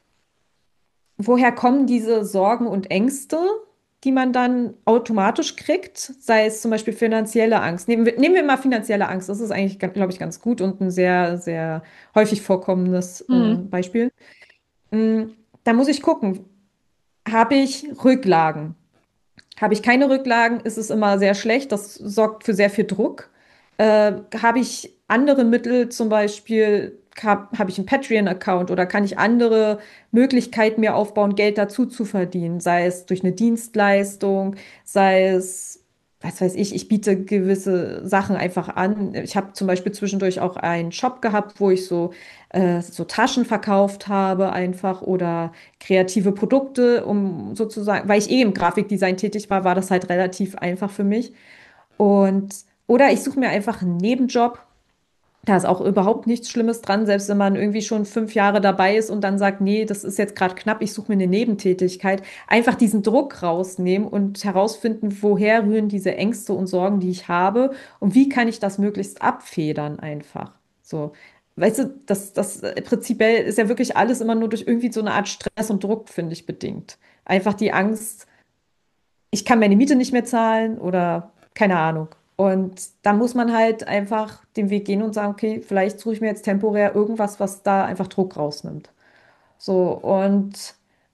woher kommen diese Sorgen und Ängste, die man dann automatisch kriegt, sei es zum Beispiel finanzielle Angst. Nehmen wir, nehmen wir mal finanzielle Angst. Das ist eigentlich, glaube ich, ganz gut und ein sehr, sehr häufig vorkommendes äh, Mhm. Beispiel. Mm, Da muss ich gucken, habe ich Rücklagen? Habe ich keine Rücklagen, ist es immer sehr schlecht. Das sorgt für sehr viel Druck. Äh, habe ich andere Mittel, zum Beispiel habe hab ich einen Patreon-Account oder kann ich andere Möglichkeiten mir aufbauen, Geld dazu zu verdienen, sei es durch eine Dienstleistung, sei es, was weiß ich, ich biete gewisse Sachen einfach an. Ich habe zum Beispiel zwischendurch auch einen Shop gehabt, wo ich so, äh, so Taschen verkauft habe einfach oder kreative Produkte, um sozusagen, weil ich eh im Grafikdesign tätig war, war das halt relativ einfach für mich. Und, oder ich suche mir einfach einen Nebenjob. Da ist auch überhaupt nichts Schlimmes dran, selbst wenn man irgendwie schon fünf Jahre dabei ist und dann sagt, nee, das ist jetzt gerade knapp, ich suche mir eine Nebentätigkeit. Einfach diesen Druck rausnehmen und herausfinden, woher rühren diese Ängste und Sorgen, die ich habe und wie kann ich das möglichst abfedern einfach. So. Weißt du, das, das äh, prinzipiell ist ja wirklich alles immer nur durch irgendwie so eine Art Stress und Druck, finde ich, bedingt. Einfach die Angst, ich kann meine Miete nicht mehr zahlen oder keine Ahnung. Und da muss man halt einfach den Weg gehen und sagen, okay, vielleicht suche ich mir jetzt temporär irgendwas, was da einfach Druck rausnimmt. So, und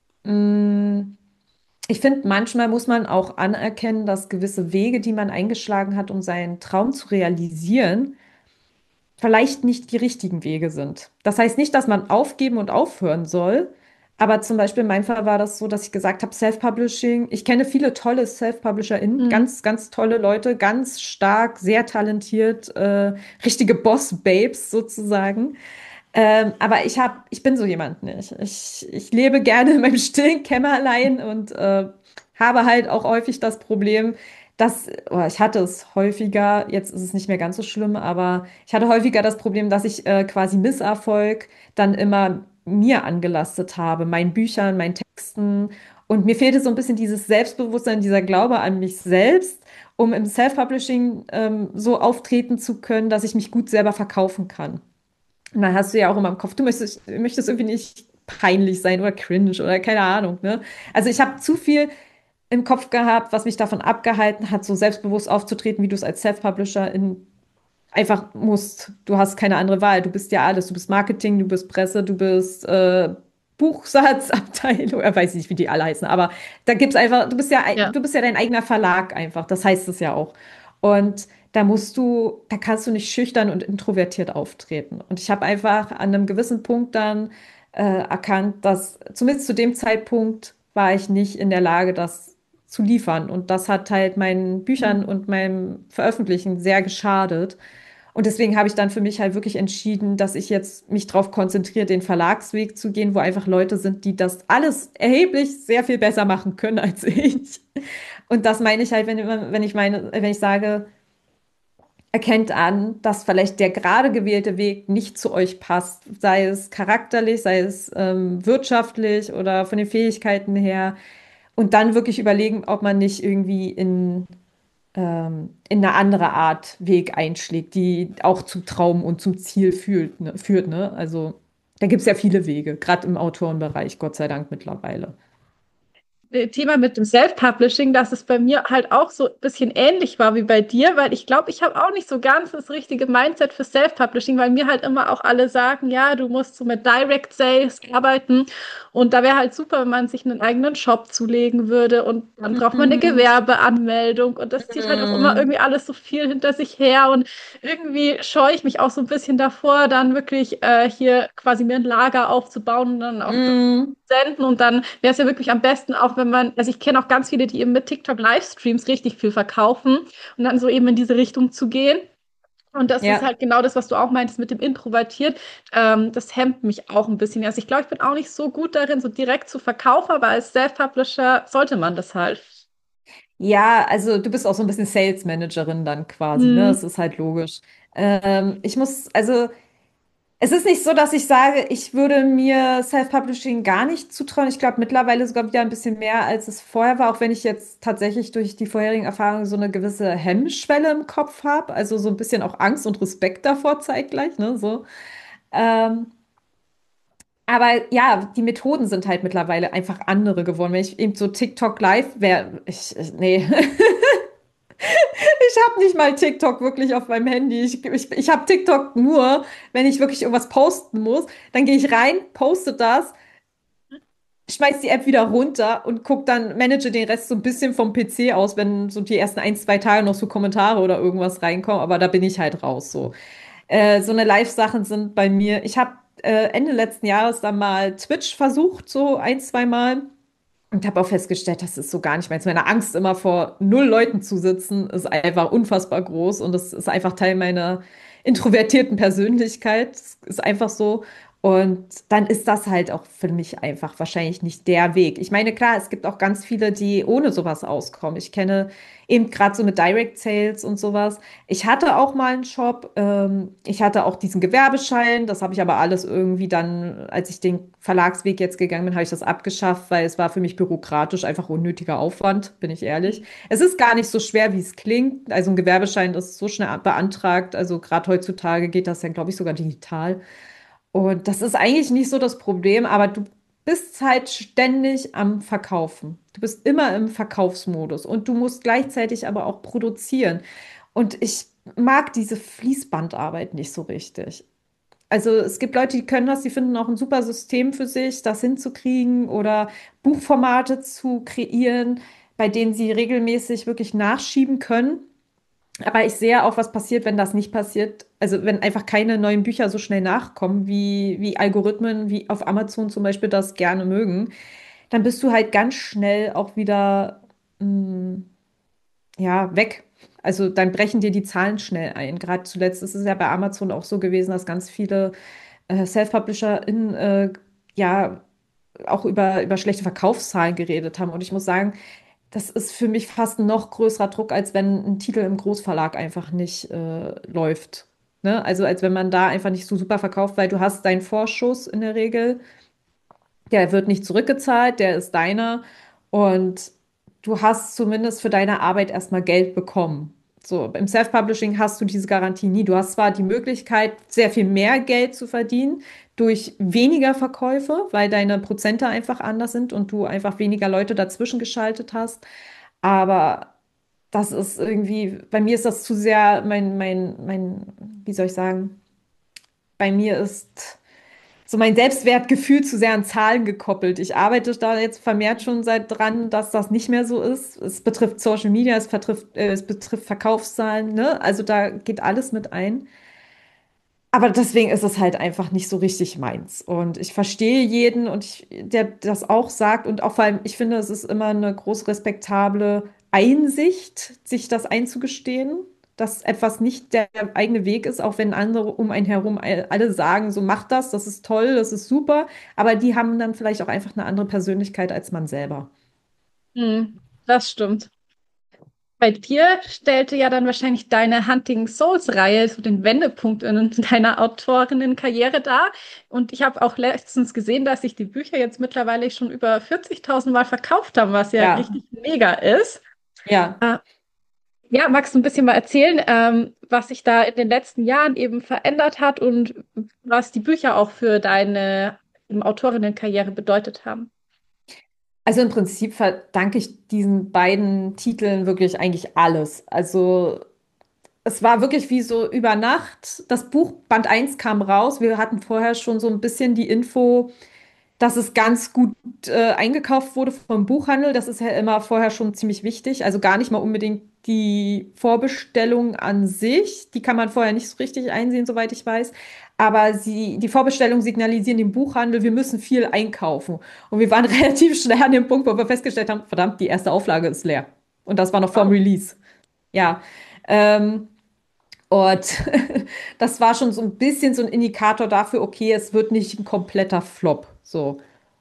mh, ich finde, manchmal muss man auch anerkennen, dass gewisse Wege, die man eingeschlagen hat, um seinen Traum zu realisieren, vielleicht nicht die richtigen Wege sind. Das heißt nicht, dass man aufgeben und aufhören soll, aber zum Beispiel in meinem Fall war das so, dass ich gesagt habe, Self-Publishing, ich kenne viele tolle Self-PublisherInnen, Mhm. ganz, ganz tolle Leute, ganz stark, sehr talentiert, äh, richtige Boss-Babes sozusagen. Ähm, aber ich hab, ich bin so jemand nicht. Ich, ich lebe gerne in meinem stillen Kämmerlein und äh, habe halt auch häufig das Problem, dass, oh, ich hatte es häufiger, jetzt ist es nicht mehr ganz so schlimm, aber ich hatte häufiger das Problem, dass ich äh, quasi Misserfolg dann immer mir angelastet habe, meinen Büchern, meinen Texten. Und mir fehlte so ein bisschen dieses Selbstbewusstsein, dieser Glaube an mich selbst, um im Self-Publishing ähm, so auftreten zu können, dass ich mich gut selber verkaufen kann. Und dann hast du ja auch immer im Kopf, du möchtest, möchtest irgendwie nicht peinlich sein oder cringe oder keine Ahnung, ne? Also ich habe zu viel im Kopf gehabt, was mich davon abgehalten hat, so selbstbewusst aufzutreten, wie du es als Self-Publisher in einfach musst. Du hast keine andere Wahl. Du bist ja alles. Du bist Marketing, du bist Presse, du bist äh, Buchsatzabteilung, äh, weiß ich nicht, wie die alle heißen, aber da gibt's einfach, du bist ja, Ja. du bist ja dein eigener Verlag einfach. Das heißt es ja auch. Und da musst du, da kannst du nicht schüchtern und introvertiert auftreten. Und ich habe einfach an einem gewissen Punkt dann äh, erkannt, dass zumindest zu dem Zeitpunkt war ich nicht in der Lage, das zu liefern. Und das hat halt meinen Büchern Mhm. und meinem Veröffentlichen sehr geschadet. Und deswegen habe ich dann für mich halt wirklich entschieden, dass ich jetzt mich darauf konzentriere, den Verlagsweg zu gehen, wo einfach Leute sind, die das alles erheblich sehr viel besser machen können als ich. Und das meine ich halt, wenn, wenn ich meine, wenn ich sage, erkennt an, dass vielleicht der gerade gewählte Weg nicht zu euch passt, sei es charakterlich, sei es ähm, wirtschaftlich oder von den Fähigkeiten her. Und dann wirklich überlegen, ob man nicht irgendwie in ähm, in eine andere Art Weg einschlägt, die auch zum Traum und zum Ziel führt, ne, führt, ne? Also da gibt es ja viele Wege, gerade im Autorenbereich, Gott sei Dank mittlerweile. Thema mit dem Self-Publishing, dass es bei mir halt auch so ein bisschen ähnlich war wie bei dir, weil ich glaube, ich habe auch nicht so ganz das richtige Mindset für Self-Publishing, weil mir halt immer auch alle sagen, ja, du musst so mit Direct Sales arbeiten und da wäre halt super, wenn man sich einen eigenen Shop zulegen würde und dann braucht man eine Mhm. Gewerbeanmeldung und das zieht halt auch immer Mhm. irgendwie alles so viel hinter sich her und irgendwie scheue ich mich auch so ein bisschen davor, dann wirklich äh, hier quasi mir ein Lager aufzubauen und dann auch Mhm. senden und dann wäre es ja wirklich am besten, auch wenn man, also ich kenne auch ganz viele, die eben mit TikTok-Livestreams richtig viel verkaufen und dann so eben in diese Richtung zu gehen. Und das ist Ja. halt genau das, was du auch meintest mit dem Introvertiert. Ähm, das hemmt mich auch ein bisschen. Also ich glaube, ich bin auch nicht so gut darin, so direkt zu verkaufen, aber als Self-Publisher sollte man das halt. Ja, also du bist auch so ein bisschen Sales Managerin dann quasi, ne? Hm. Das ist halt logisch. Ähm, ich muss, also es ist nicht so, dass ich sage, ich würde mir Self-Publishing gar nicht zutrauen. Ich glaube mittlerweile sogar wieder ein bisschen mehr, als es vorher war, auch wenn ich jetzt tatsächlich durch die vorherigen Erfahrungen so eine gewisse Hemmschwelle im Kopf habe. Also so ein bisschen auch Angst und Respekt davor zeitgleich, ne? So. Ähm, aber ja, die Methoden sind halt mittlerweile einfach andere geworden. Wenn ich eben so TikTok live wäre, ich, ich, nee. Ich habe nicht mal TikTok wirklich auf meinem Handy. Ich, ich, ich habe TikTok nur, wenn ich wirklich irgendwas posten muss. Dann gehe ich rein, poste das, schmeiß die App wieder runter und guck dann, manage den Rest so ein bisschen vom P C aus, wenn so die ersten ein, zwei Tage noch so Kommentare oder irgendwas reinkommen. Aber da bin ich halt raus so. Äh, so eine Live-Sachen sind bei mir. Ich habe äh, Ende letzten Jahres dann mal Twitch versucht, so ein, zwei Mal. Und habe auch festgestellt, das ist so gar nicht meins. Meine Angst, immer vor null Leuten zu sitzen, ist einfach unfassbar groß. Und das ist einfach Teil meiner introvertierten Persönlichkeit. Das ist einfach so. Und dann ist das halt auch für mich einfach wahrscheinlich nicht der Weg. Ich meine, klar, es gibt auch ganz viele, die ohne sowas auskommen. Ich kenne eben gerade so mit Direct Sales und sowas. Ich hatte auch mal einen Shop. Ähm, ich hatte auch diesen Gewerbeschein. Das habe ich aber alles irgendwie dann, als ich den Verlagsweg jetzt gegangen bin, habe ich das abgeschafft, weil es war für mich bürokratisch einfach unnötiger Aufwand, bin ich ehrlich. Es ist gar nicht so schwer, wie es klingt. Also ein Gewerbeschein ist so schnell beantragt. Also gerade heutzutage geht das dann, glaube ich, sogar digital. Und das ist eigentlich nicht so das Problem, aber du bist halt ständig am Verkaufen. Du bist immer im Verkaufsmodus und du musst gleichzeitig aber auch produzieren. Und ich mag diese Fließbandarbeit nicht so richtig. Also es gibt Leute, die können das, die finden auch ein super System für sich, das hinzukriegen oder Buchformate zu kreieren, bei denen sie regelmäßig wirklich nachschieben können. Aber ich sehe auch, was passiert, wenn das nicht passiert. Also wenn einfach keine neuen Bücher so schnell nachkommen, wie, wie Algorithmen, wie auf Amazon zum Beispiel das gerne mögen, dann bist du halt ganz schnell auch wieder mh, ja, weg. Also dann brechen dir die Zahlen schnell ein. Gerade zuletzt ist es ja bei Amazon auch so gewesen, dass ganz viele äh, Self-PublisherInnen äh, ja auch über, über schlechte Verkaufszahlen geredet haben. Und ich muss sagen, das ist für mich fast ein noch größerer Druck, als wenn ein Titel im Großverlag einfach nicht äh, läuft. Ne? Also als wenn man da einfach nicht so super verkauft, weil du hast deinen Vorschuss in der Regel, der wird nicht zurückgezahlt, der ist deiner und du hast zumindest für deine Arbeit erstmal Geld bekommen. So, im Self-Publishing hast du diese Garantie nie. Du hast zwar die Möglichkeit, sehr viel mehr Geld zu verdienen durch weniger Verkäufe, weil deine Prozente einfach anders sind und du einfach weniger Leute dazwischen geschaltet hast. Aber das ist irgendwie, bei mir ist das zu sehr mein, mein, mein, wie soll ich sagen, bei mir ist so mein Selbstwertgefühl zu sehr an Zahlen gekoppelt. Ich arbeite da jetzt vermehrt schon seit dran, dass das nicht mehr so ist. Es betrifft Social Media, es betrifft, äh, es betrifft Verkaufszahlen, ne? Also da geht alles mit ein. Aber deswegen ist es halt einfach nicht so richtig meins. Und ich verstehe jeden und ich, der das auch sagt. Und auch vor allem, ich finde, es ist immer eine groß respektable Einsicht, sich das einzugestehen, dass etwas nicht der eigene Weg ist, auch wenn andere um einen herum alle sagen, so mach das, das ist toll, das ist super. Aber die haben dann vielleicht auch einfach eine andere Persönlichkeit als man selber. Hm, das stimmt. Bei dir stellte ja dann wahrscheinlich deine Hunting Souls-Reihe so den Wendepunkt in deiner Autorinnenkarriere dar. Und ich habe auch letztens gesehen, dass sich die Bücher jetzt mittlerweile schon über vierzigtausend Mal verkauft haben, was ja Ja, richtig mega ist. ja. Äh, ja, magst du ein bisschen mal erzählen, ähm, was sich da in den letzten Jahren eben verändert hat und was die Bücher auch für deine ähm, Autorinnenkarriere bedeutet haben? Also im Prinzip verdanke ich diesen beiden Titeln wirklich eigentlich alles. Also es war wirklich wie so über Nacht. Das Buch Band eins kam raus. Wir hatten vorher schon so ein bisschen die Info, dass es ganz gut äh, eingekauft wurde vom Buchhandel. Das ist ja immer vorher schon ziemlich wichtig. Also gar nicht mal unbedingt die Vorbestellung an sich, die kann man vorher nicht so richtig einsehen, soweit ich weiß. Aber sie, die Vorbestellungen signalisieren dem Buchhandel, wir müssen viel einkaufen. Und wir waren relativ schnell an dem Punkt, wo wir festgestellt haben, verdammt, die erste Auflage ist leer. Und das war noch vorm Oh. Release. Ja. Ähm, und das war schon so ein bisschen so ein Indikator dafür, okay, es wird nicht ein kompletter Flop. So.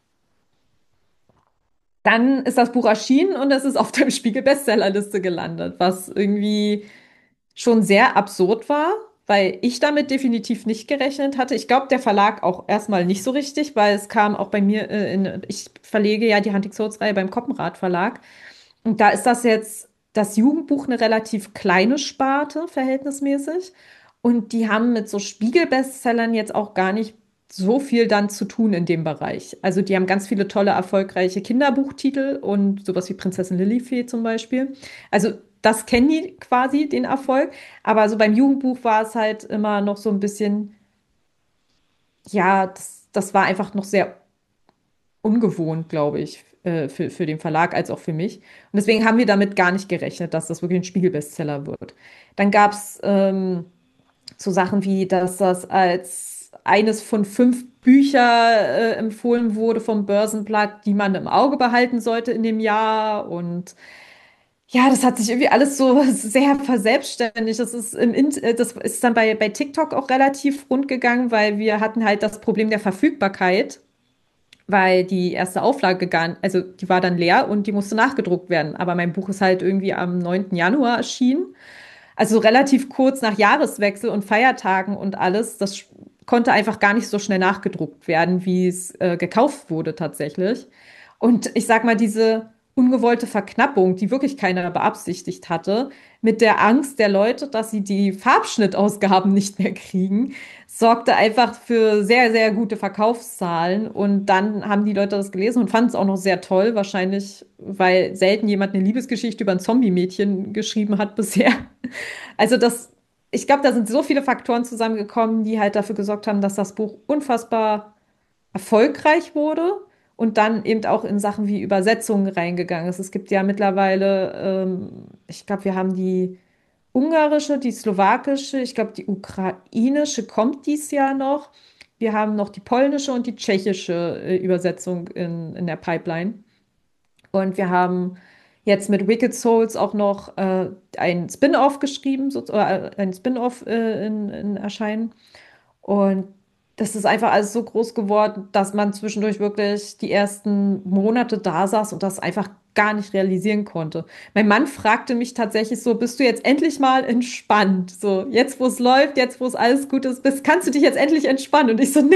Dann ist das Buch erschienen und es ist auf der Spiegel-Bestsellerliste gelandet, was irgendwie schon sehr absurd war, weil ich damit definitiv nicht gerechnet hatte. Ich glaube, der Verlag auch erstmal nicht so richtig, weil es kam auch bei mir äh, in, ich verlege ja die Hunting Souls-Reihe beim Koppenrad Verlag. Und da ist das jetzt das Jugendbuch eine relativ kleine Sparte, verhältnismäßig. Und die haben mit so Spiegel-Bestsellern jetzt auch gar nicht so viel dann zu tun in dem Bereich. Also die haben ganz viele tolle, erfolgreiche Kinderbuchtitel und sowas wie Prinzessin Lillifee zum Beispiel. Also das kennen die quasi, den Erfolg. Aber so beim Jugendbuch war es halt immer noch so ein bisschen, ja, das, das war einfach noch sehr ungewohnt, glaube ich, äh, für, für den Verlag als auch für mich. Und deswegen haben wir damit gar nicht gerechnet, dass das wirklich ein Spiegel-Bestseller wird. Dann gab es ähm, so Sachen wie, dass das als eines von fünf Bücher äh, empfohlen wurde vom Börsenblatt, die man im Auge behalten sollte in dem Jahr. Und ja, das hat sich irgendwie alles so sehr verselbstständigt. Das ist im Int äh, das ist dann bei, bei TikTok auch relativ rund gegangen, weil wir hatten halt das Problem der Verfügbarkeit, weil die erste Auflage gegangen, also die war dann leer und die musste nachgedruckt werden. Aber mein Buch ist halt irgendwie am neunten Januar erschienen. Also relativ kurz nach Jahreswechsel und Feiertagen und alles. Das sch- konnte einfach gar nicht so schnell nachgedruckt werden, wie es äh, gekauft wurde tatsächlich. Und ich sag mal, diese ungewollte Verknappung, die wirklich keiner beabsichtigt hatte, mit der Angst der Leute, dass sie die Farbschnittausgaben nicht mehr kriegen, sorgte einfach für sehr, sehr gute Verkaufszahlen. Und dann haben die Leute das gelesen und fanden es auch noch sehr toll. Wahrscheinlich, weil selten jemand eine Liebesgeschichte über ein Zombie-Mädchen geschrieben hat bisher. Also das, ich glaube, da sind so viele Faktoren zusammengekommen, die halt dafür gesorgt haben, dass das Buch unfassbar erfolgreich wurde und dann eben auch in Sachen wie Übersetzungen reingegangen ist. Es gibt ja mittlerweile, ähm, ich glaube, wir haben die ungarische, die slowakische, ich glaube, die ukrainische kommt dies Jahr noch. Wir haben noch die polnische und die tschechische äh, Übersetzung in, in der Pipeline. Und wir haben jetzt mit Wicked Souls auch noch äh, ein Spin-off geschrieben, so, oder ein Spin-off äh, in, in Erscheinen. Und das ist einfach alles so groß geworden, dass man zwischendurch wirklich die ersten Monate da saß und das einfach gar nicht realisieren konnte. Mein Mann fragte mich tatsächlich so, bist du jetzt endlich mal entspannt? So, jetzt wo es läuft, jetzt wo es alles gut ist, bist, kannst du dich jetzt endlich entspannen? Und ich so, nee,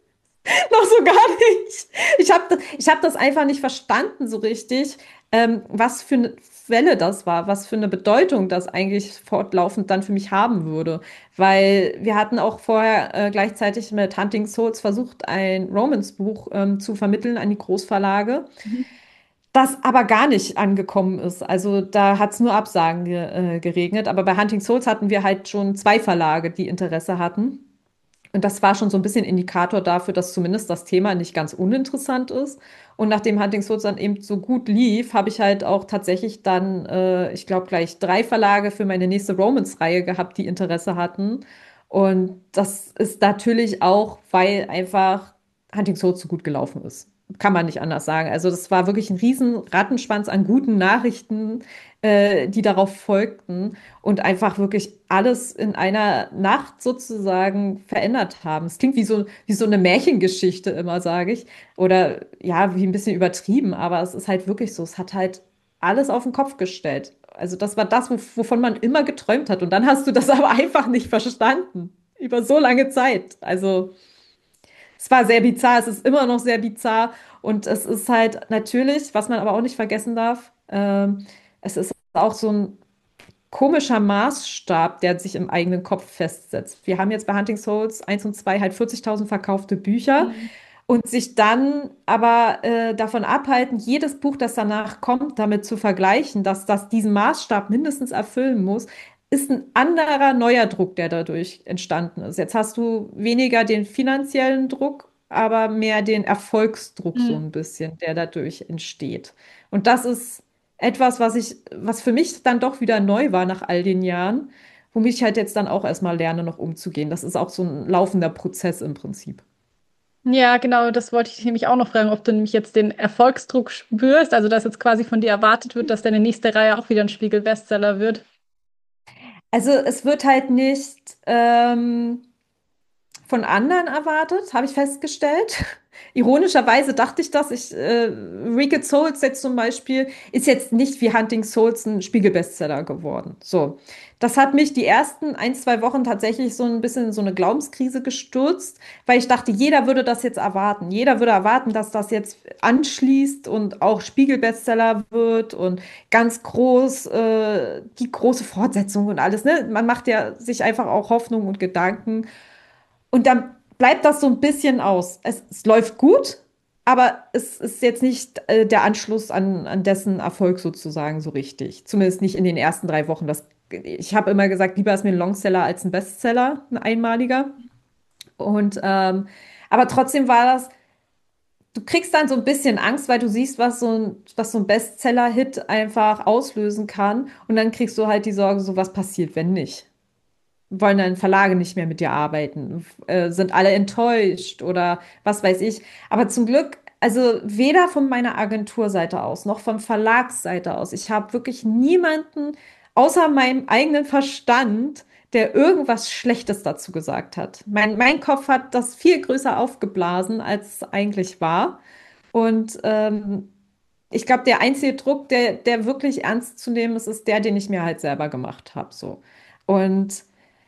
noch so gar nicht. Ich habe ich hab das einfach nicht verstanden so richtig, ähm, was für eine Welle das war, was für eine Bedeutung das eigentlich fortlaufend dann für mich haben würde. Weil wir hatten auch vorher äh, gleichzeitig mit Hunting Souls versucht, ein Romance-Buch ähm, zu vermitteln an die Großverlage, Mhm. das aber gar nicht angekommen ist. Also da hat es nur Absagen ge äh, geregnet. Aber bei Hunting Souls hatten wir halt schon zwei Verlage, die Interesse hatten. Und das war schon so ein bisschen Indikator dafür, dass zumindest das Thema nicht ganz uninteressant ist. Und nachdem Hunting Swords dann eben so gut lief, habe ich halt auch tatsächlich dann, äh, ich glaube, gleich drei Verlage für meine nächste Romance-Reihe gehabt, die Interesse hatten. Und das ist natürlich auch, weil einfach Hunting Swords so gut gelaufen ist. Kann man nicht anders sagen. Also das war wirklich ein riesen Rattenschwanz an guten Nachrichten, äh, die darauf folgten und einfach wirklich alles in einer Nacht sozusagen verändert haben. Es klingt wie so, wie so eine Märchengeschichte immer, sage ich. Oder ja, wie ein bisschen übertrieben, aber es ist halt wirklich so. Es hat halt alles auf den Kopf gestellt. Also das war das, wo- wovon man immer geträumt hat. Und dann hast du das aber einfach nicht verstanden. Über so lange Zeit. Also es war sehr bizarr, es ist immer noch sehr bizarr. Und es ist halt natürlich, was man aber auch nicht vergessen darf, ähm, es ist auch so ein komischer Maßstab, der sich im eigenen Kopf festsetzt. Wir haben jetzt bei Hunting Souls eins und zwei halt vierzigtausend verkaufte Bücher Mhm. und sich dann aber äh, davon abhalten, jedes Buch, das danach kommt, damit zu vergleichen, dass das diesen Maßstab mindestens erfüllen muss, ist ein anderer neuer Druck, der dadurch entstanden ist. Jetzt hast du weniger den finanziellen Druck, aber mehr den Erfolgsdruck so Mhm. ein bisschen, der dadurch entsteht. Und das ist etwas, was ich, was für mich dann doch wieder neu war nach all den Jahren, womit ich halt jetzt dann auch erstmal lerne, noch umzugehen. Das ist auch so ein laufender Prozess im Prinzip. Ja, genau, das wollte ich dich nämlich auch noch fragen, ob du nämlich jetzt den Erfolgsdruck spürst, also dass jetzt quasi von dir erwartet wird, dass deine nächste Reihe auch wieder ein Spiegel-Bestseller wird. Also es wird halt nicht ähm, von anderen erwartet, habe ich festgestellt. Ironischerweise dachte ich das. Ich, äh, Wicked Souls jetzt zum Beispiel ist jetzt nicht wie Hunting Souls ein Spiegel-Bestseller geworden. So, das hat mich die ersten ein, zwei Wochen tatsächlich so ein bisschen in so eine Glaubenskrise gestürzt, weil ich dachte, jeder würde das jetzt erwarten. Jeder würde erwarten, dass das jetzt anschließt und auch Spiegel-Bestseller wird und ganz groß, äh, die große Fortsetzung und alles. Ne? Man macht ja sich einfach auch Hoffnung und Gedanken. Und dann bleibt das so ein bisschen aus. Es, es läuft gut, aber es ist jetzt nicht äh, der Anschluss an, an dessen Erfolg sozusagen so richtig. Zumindest nicht in den ersten drei Wochen. Das, ich habe immer gesagt, lieber ist mir ein Longseller als ein Bestseller, ein einmaliger. Und ähm, aber trotzdem war das, du kriegst dann so ein bisschen Angst, weil du siehst, was so ein, was so ein Bestseller-Hit einfach auslösen kann. Und dann kriegst du halt die Sorge, so was passiert, wenn nicht. Wollen dann Verlage nicht mehr mit dir arbeiten, äh, sind alle enttäuscht oder was weiß ich. Aber zum Glück, also weder von meiner Agenturseite aus noch von Verlagsseite aus. Ich habe wirklich niemanden außer meinem eigenen Verstand, der irgendwas Schlechtes dazu gesagt hat. Mein, mein Kopf hat das viel größer aufgeblasen, als es eigentlich war. Und ähm, ich glaube, der einzige Druck, der, der wirklich ernst zu nehmen ist, ist der, den ich mir halt selber gemacht habe. So. Und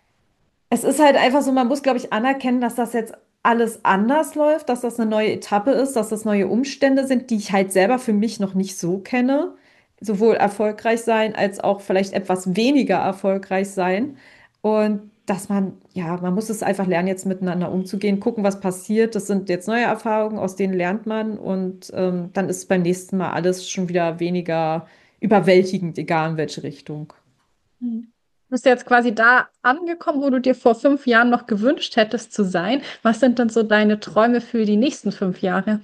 es ist halt einfach so, man muss, glaube ich, anerkennen, dass das jetzt alles anders läuft, dass das eine neue Etappe ist, dass das neue Umstände sind, die ich halt selber für mich noch nicht so kenne. Sowohl erfolgreich sein als auch vielleicht etwas weniger erfolgreich sein. Und dass man, ja, man muss es einfach lernen, jetzt miteinander umzugehen, gucken, was passiert. Das sind jetzt neue Erfahrungen, aus denen lernt man. Und ähm, dann ist beim nächsten Mal alles schon wieder weniger überwältigend, egal in welche Richtung. Mhm. Du bist jetzt quasi da angekommen, wo du dir vor fünf Jahren noch gewünscht hättest zu sein. Was sind denn so deine Träume für die nächsten fünf Jahre?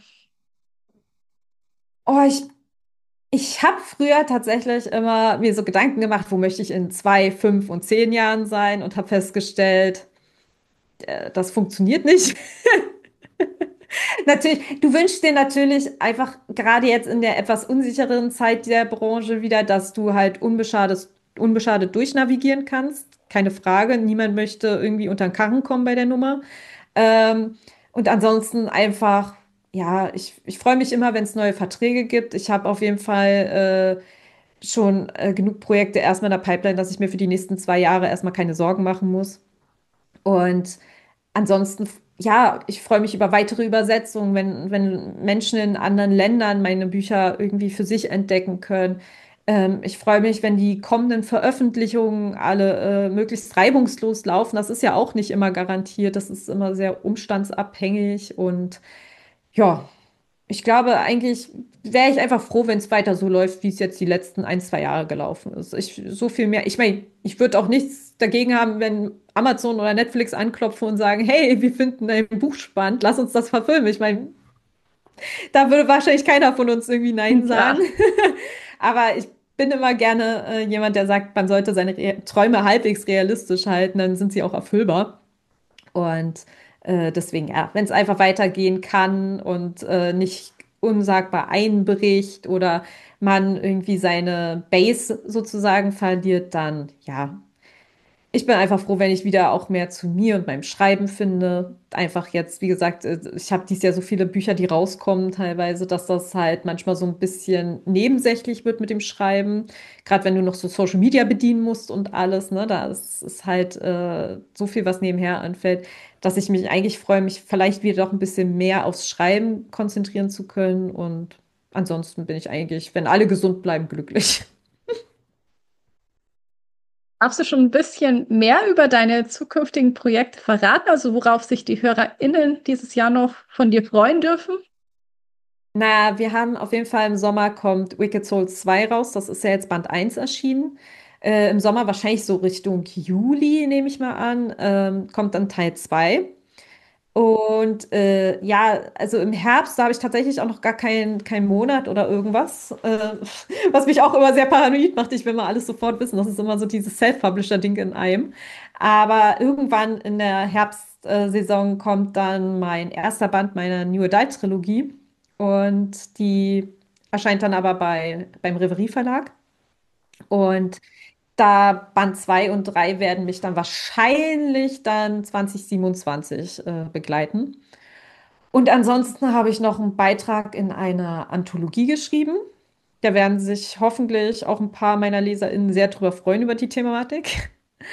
Oh, ich Ich habe früher tatsächlich immer mir so Gedanken gemacht, wo möchte ich in zwei, fünf und zehn Jahren sein und habe festgestellt, äh, das funktioniert nicht. Natürlich, du wünschst dir natürlich einfach gerade jetzt in der etwas unsicheren Zeit der Branche wieder, dass du halt unbeschadet, unbeschadet durchnavigieren kannst. Keine Frage, niemand möchte irgendwie unter den Karren kommen bei der Nummer. Ähm, und ansonsten einfach, ja, ich, ich freue mich immer, wenn es neue Verträge gibt. Ich habe auf jeden Fall äh, schon äh, genug Projekte erstmal in der Pipeline, dass ich mir für die nächsten zwei Jahre erstmal keine Sorgen machen muss. Und ansonsten, ja, ich freue mich über weitere Übersetzungen, wenn, wenn Menschen in anderen Ländern meine Bücher irgendwie für sich entdecken können. Ähm, ich freue mich, wenn die kommenden Veröffentlichungen alle äh, möglichst reibungslos laufen. Das ist ja auch nicht immer garantiert. Das ist immer sehr umstandsabhängig. Und ja, ich glaube, eigentlich wäre ich einfach froh, wenn es weiter so läuft, wie es jetzt die letzten ein, zwei Jahre gelaufen ist. Ich, so viel mehr. Ich meine, ich würde auch nichts dagegen haben, wenn Amazon oder Netflix anklopfen und sagen, hey, wir finden dein Buch spannend, lass uns das verfilmen. Ich meine, da würde wahrscheinlich keiner von uns irgendwie Nein sagen. Ja. Aber ich bin immer gerne äh, jemand, der sagt, man sollte seine Re Träume halbwegs realistisch halten, dann sind sie auch erfüllbar. Und äh, deswegen, ja, wenn es einfach weitergehen kann und äh, nicht unsagbar einbricht oder man irgendwie seine Base sozusagen verliert, dann ja, ich bin einfach froh, wenn ich wieder auch mehr zu mir und meinem Schreiben finde. Einfach jetzt, wie gesagt, äh, ich habe dieses Jahr so viele Bücher, die rauskommen teilweise, dass das halt manchmal so ein bisschen nebensächlich wird mit dem Schreiben. Gerade wenn du noch so Social Media bedienen musst und alles, ne, da ist, ist halt äh, so viel, was nebenher anfällt, dass ich mich eigentlich freue, mich vielleicht wieder doch ein bisschen mehr aufs Schreiben konzentrieren zu können. Und ansonsten bin ich eigentlich, wenn alle gesund bleiben, glücklich. Darfst du schon ein bisschen mehr über deine zukünftigen Projekte verraten, also worauf sich die HörerInnen dieses Jahr noch von dir freuen dürfen? Na, wir haben auf jeden Fall im Sommer kommt Wicked Souls zwei raus. Das ist ja jetzt Band eins erschienen. Äh, Im Sommer wahrscheinlich so Richtung Juli, nehme ich mal an, ähm, kommt dann Teil zwei. Und äh, ja, also im Herbst, da habe ich tatsächlich auch noch gar keinen keinen Monat oder irgendwas, äh, was mich auch immer sehr paranoid macht. Ich will mal alles sofort wissen. Das ist immer so dieses Self-Publisher-Ding in einem. Aber irgendwann in der Herbstsaison kommt dann mein erster Band meiner New Adult-Trilogie. Und die erscheint dann aber bei, beim Reverie Verlag. Und da Band zwei und drei werden mich dann wahrscheinlich dann zwanzig siebenundzwanzig äh, begleiten. Und ansonsten habe ich noch einen Beitrag in einer Anthologie geschrieben. Da werden sich hoffentlich auch ein paar meiner LeserInnen sehr drüber freuen über die Thematik.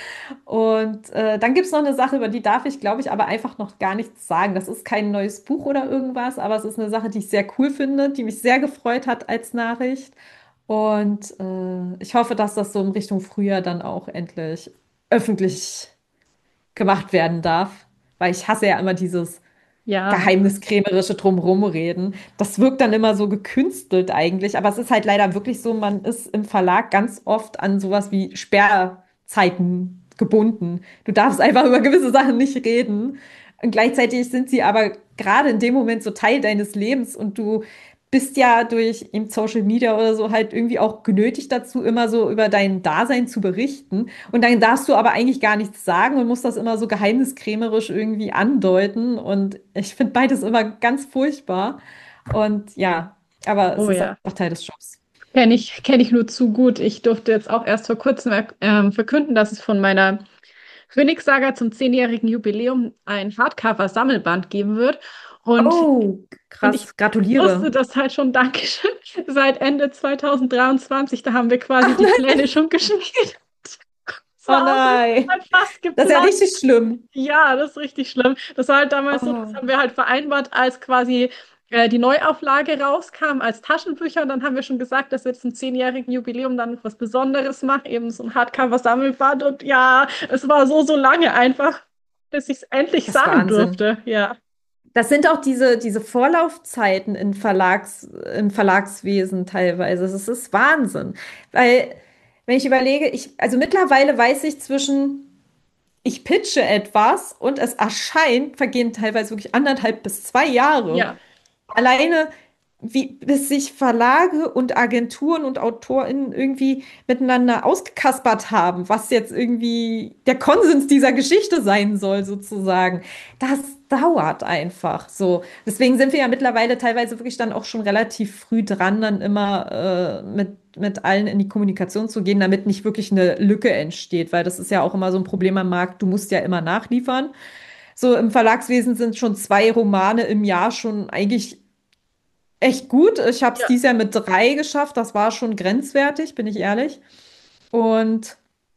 Und äh, dann gibt es noch eine Sache, über die darf ich, glaube ich, aber einfach noch gar nichts sagen. Das ist kein neues Buch oder irgendwas, aber es ist eine Sache, die ich sehr cool finde, die mich sehr gefreut hat als Nachricht. Und äh, ich hoffe, dass das so in Richtung Frühjahr dann auch endlich öffentlich gemacht werden darf, weil ich hasse ja immer dieses Ja. geheimniskrämerische Drumherum-Reden. Das wirkt dann immer so gekünstelt eigentlich, aber es ist halt leider wirklich so, man ist im Verlag ganz oft an sowas wie Sperrzeiten gebunden. Du darfst einfach über gewisse Sachen nicht reden. Und gleichzeitig sind sie aber gerade in dem Moment so Teil deines Lebens und du bist ja durch eben Social Media oder so halt irgendwie auch genötigt dazu, immer so über dein Dasein zu berichten. Und dann darfst du aber eigentlich gar nichts sagen und musst das immer so geheimniskrämerisch irgendwie andeuten. Und ich finde beides immer ganz furchtbar. Und ja, aber es Oh ist ja. auch Teil des Jobs. Kenne ich, kenn ich nur zu gut. Ich durfte jetzt auch erst vor kurzem ähm, verkünden, dass es von meiner Phoenix-Saga zum zehnjährigen Jubiläum ein Hardcover-Sammelband geben wird. Und, Oh, und ich krass, wusste gratuliere. das halt schon, Dankeschön, seit Ende zwanzig dreiundzwanzig. Da haben wir quasi Ach die nein, Pläne schon geschmiedet. Es oh war auch nein, halt fast das ist ja geplant. richtig schlimm. Ja, das ist richtig schlimm. Das war halt damals so, das Oh, haben wir halt vereinbart, als quasi äh, die Neuauflage rauskam als Taschenbücher. Und dann haben wir schon gesagt, dass wir zum zehnjährigen Jubiläum dann was Besonderes machen, eben so ein Hardcover-Sammelband. Und ja, es war so, so lange einfach, bis ich es endlich das ist sagen Wahnsinn. durfte. Ja. Das sind auch diese, diese Vorlaufzeiten in Verlags, im Verlagswesen teilweise. Das ist Wahnsinn. Weil, wenn ich überlege, ich, also mittlerweile weiß ich zwischen, ich pitche etwas und es erscheint, vergehen teilweise wirklich anderthalb bis zwei Jahre. Ja. Alleine, wie, bis sich Verlage und Agenturen und AutorInnen irgendwie miteinander ausgekaspert haben, was jetzt irgendwie der Konsens dieser Geschichte sein soll, sozusagen. Das dauert einfach so. Deswegen sind wir ja mittlerweile teilweise wirklich dann auch schon relativ früh dran, dann immer äh, mit, mit allen in die Kommunikation zu gehen, damit nicht wirklich eine Lücke entsteht, weil das ist ja auch immer so ein Problem am Markt. Du musst ja immer nachliefern. So im Verlagswesen sind schon zwei Romane im Jahr schon eigentlich echt gut. Ich habe es Ja. dieses Jahr mit drei geschafft. Das war schon grenzwertig, bin ich ehrlich. Und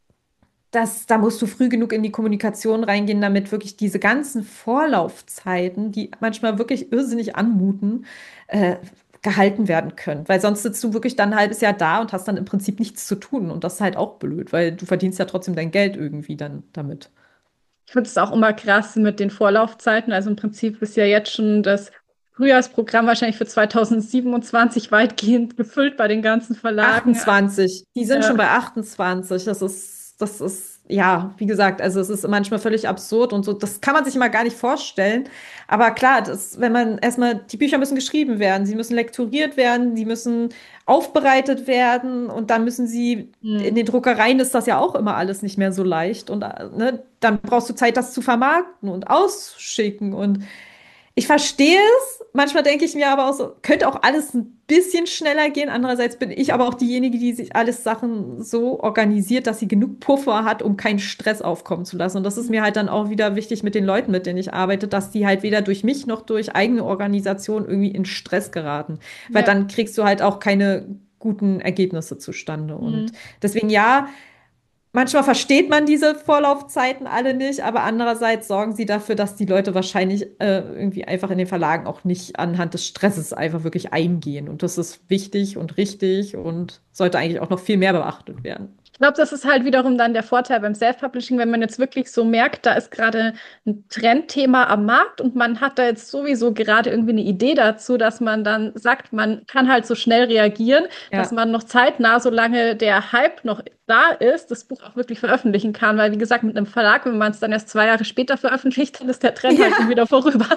das, da musst du früh genug in die Kommunikation reingehen, damit wirklich diese ganzen Vorlaufzeiten, die manchmal wirklich irrsinnig anmuten, äh, gehalten werden können. Weil sonst sitzt du wirklich dann ein halbes Jahr da und hast dann im Prinzip nichts zu tun. Und das ist halt auch blöd, weil du verdienst ja trotzdem dein Geld irgendwie dann damit. Ich finde es auch immer krass mit den Vorlaufzeiten. Also im Prinzip ist ja jetzt schon das Frühjahrsprogramm wahrscheinlich für zwanzig siebenundzwanzig weitgehend gefüllt bei den ganzen Verlagen. achtundzwanzig. Die sind Ja. schon bei achtundzwanzig. Das ist, das ist, ja, wie gesagt, also es ist manchmal völlig absurd und so. Das kann man sich immer gar nicht vorstellen. Aber klar, das, wenn man erstmal, die Bücher müssen geschrieben werden, sie müssen lektoriert werden, sie müssen aufbereitet werden und dann müssen sie, in Hm. den Druckereien ist das ja auch immer alles nicht mehr so leicht. Und äh, ne, dann brauchst du Zeit, das zu vermarkten und ausschicken und ich verstehe es. Manchmal denke ich mir aber auch so, könnte auch alles ein bisschen schneller gehen. Andererseits bin ich aber auch diejenige, die sich alles Sachen so organisiert, dass sie genug Puffer hat, um keinen Stress aufkommen zu lassen. Und das ist mir halt dann auch wieder wichtig mit den Leuten, mit denen ich arbeite, dass die halt weder durch mich noch durch eigene Organisation irgendwie in Stress geraten. Weil Ja. dann kriegst du halt auch keine guten Ergebnisse zustande. Und Hm. deswegen ja, manchmal versteht man diese Vorlaufzeiten alle nicht, aber andererseits sorgen sie dafür, dass die Leute wahrscheinlich äh, irgendwie einfach in den Verlagen auch nicht anhand des Stresses einfach wirklich eingehen. Und das ist wichtig und richtig und sollte eigentlich auch noch viel mehr beachtet werden. glaube, das ist halt wiederum dann der Vorteil beim Self-Publishing, wenn man jetzt wirklich so merkt, da ist gerade ein Trendthema am Markt und man hat da jetzt sowieso gerade irgendwie eine Idee dazu, dass man dann sagt, man kann halt so schnell reagieren, dass Ja. man noch zeitnah, solange der Hype noch da ist, das Buch auch wirklich veröffentlichen kann. Weil, wie gesagt, mit einem Verlag, wenn man es dann erst zwei Jahre später veröffentlicht, dann ist der Trend halt schon Ja. wieder vorüber.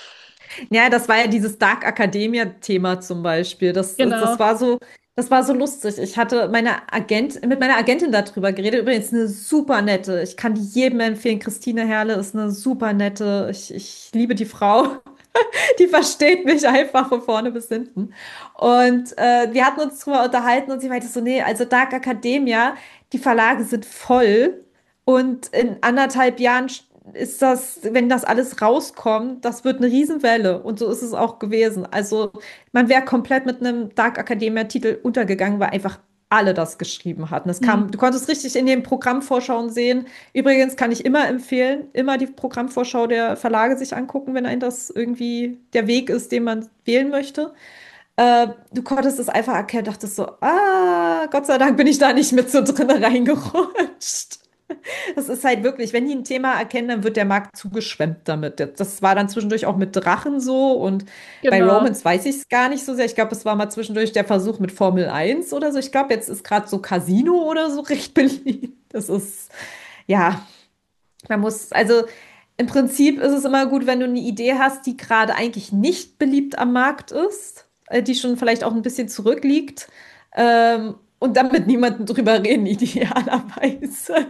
Ja, das war ja dieses Dark Academia-Thema zum Beispiel. Das, das Genau. war so, das war so lustig. Ich hatte meine Agent, mit meiner Agentin darüber geredet. Übrigens eine super nette. Ich kann die jedem empfehlen. Christine Herle ist eine super nette. Ich, ich liebe die Frau. Die versteht mich einfach von vorne bis hinten. Und äh, wir hatten uns drüber unterhalten und sie meinte so, nee, also Dark Academia, die Verlage sind voll und in anderthalb Jahren ist das, wenn das alles rauskommt, das wird eine Riesenwelle. Und so ist es auch gewesen. Also man wäre komplett mit einem Dark Academia-Titel untergegangen, weil einfach alle das geschrieben hatten. Es Hm. kam, du konntest richtig in den Programmvorschauen sehen. Übrigens kann ich immer empfehlen, immer die Programmvorschau der Verlage sich angucken, wenn ein das irgendwie der Weg ist, den man wählen möchte. Äh, du konntest es einfach erkennen, dachtest so, ah, Gott sei Dank bin ich da nicht mit so drin reingerutscht. Das ist halt wirklich, wenn die ein Thema erkennen, dann wird der Markt zugeschwemmt damit. Das war dann zwischendurch auch mit Drachen so und bei Genau. Romans weiß ich es gar nicht so sehr. Ich glaube, es war mal zwischendurch der Versuch mit Formel eins oder so. Ich glaube, jetzt ist gerade so Casino oder so recht beliebt. Das ist, ja, man muss, also im Prinzip ist es immer gut, wenn du eine Idee hast, die gerade eigentlich nicht beliebt am Markt ist, äh, die schon vielleicht auch ein bisschen zurückliegt. Ähm, und dann mit niemandem drüber reden, idealerweise.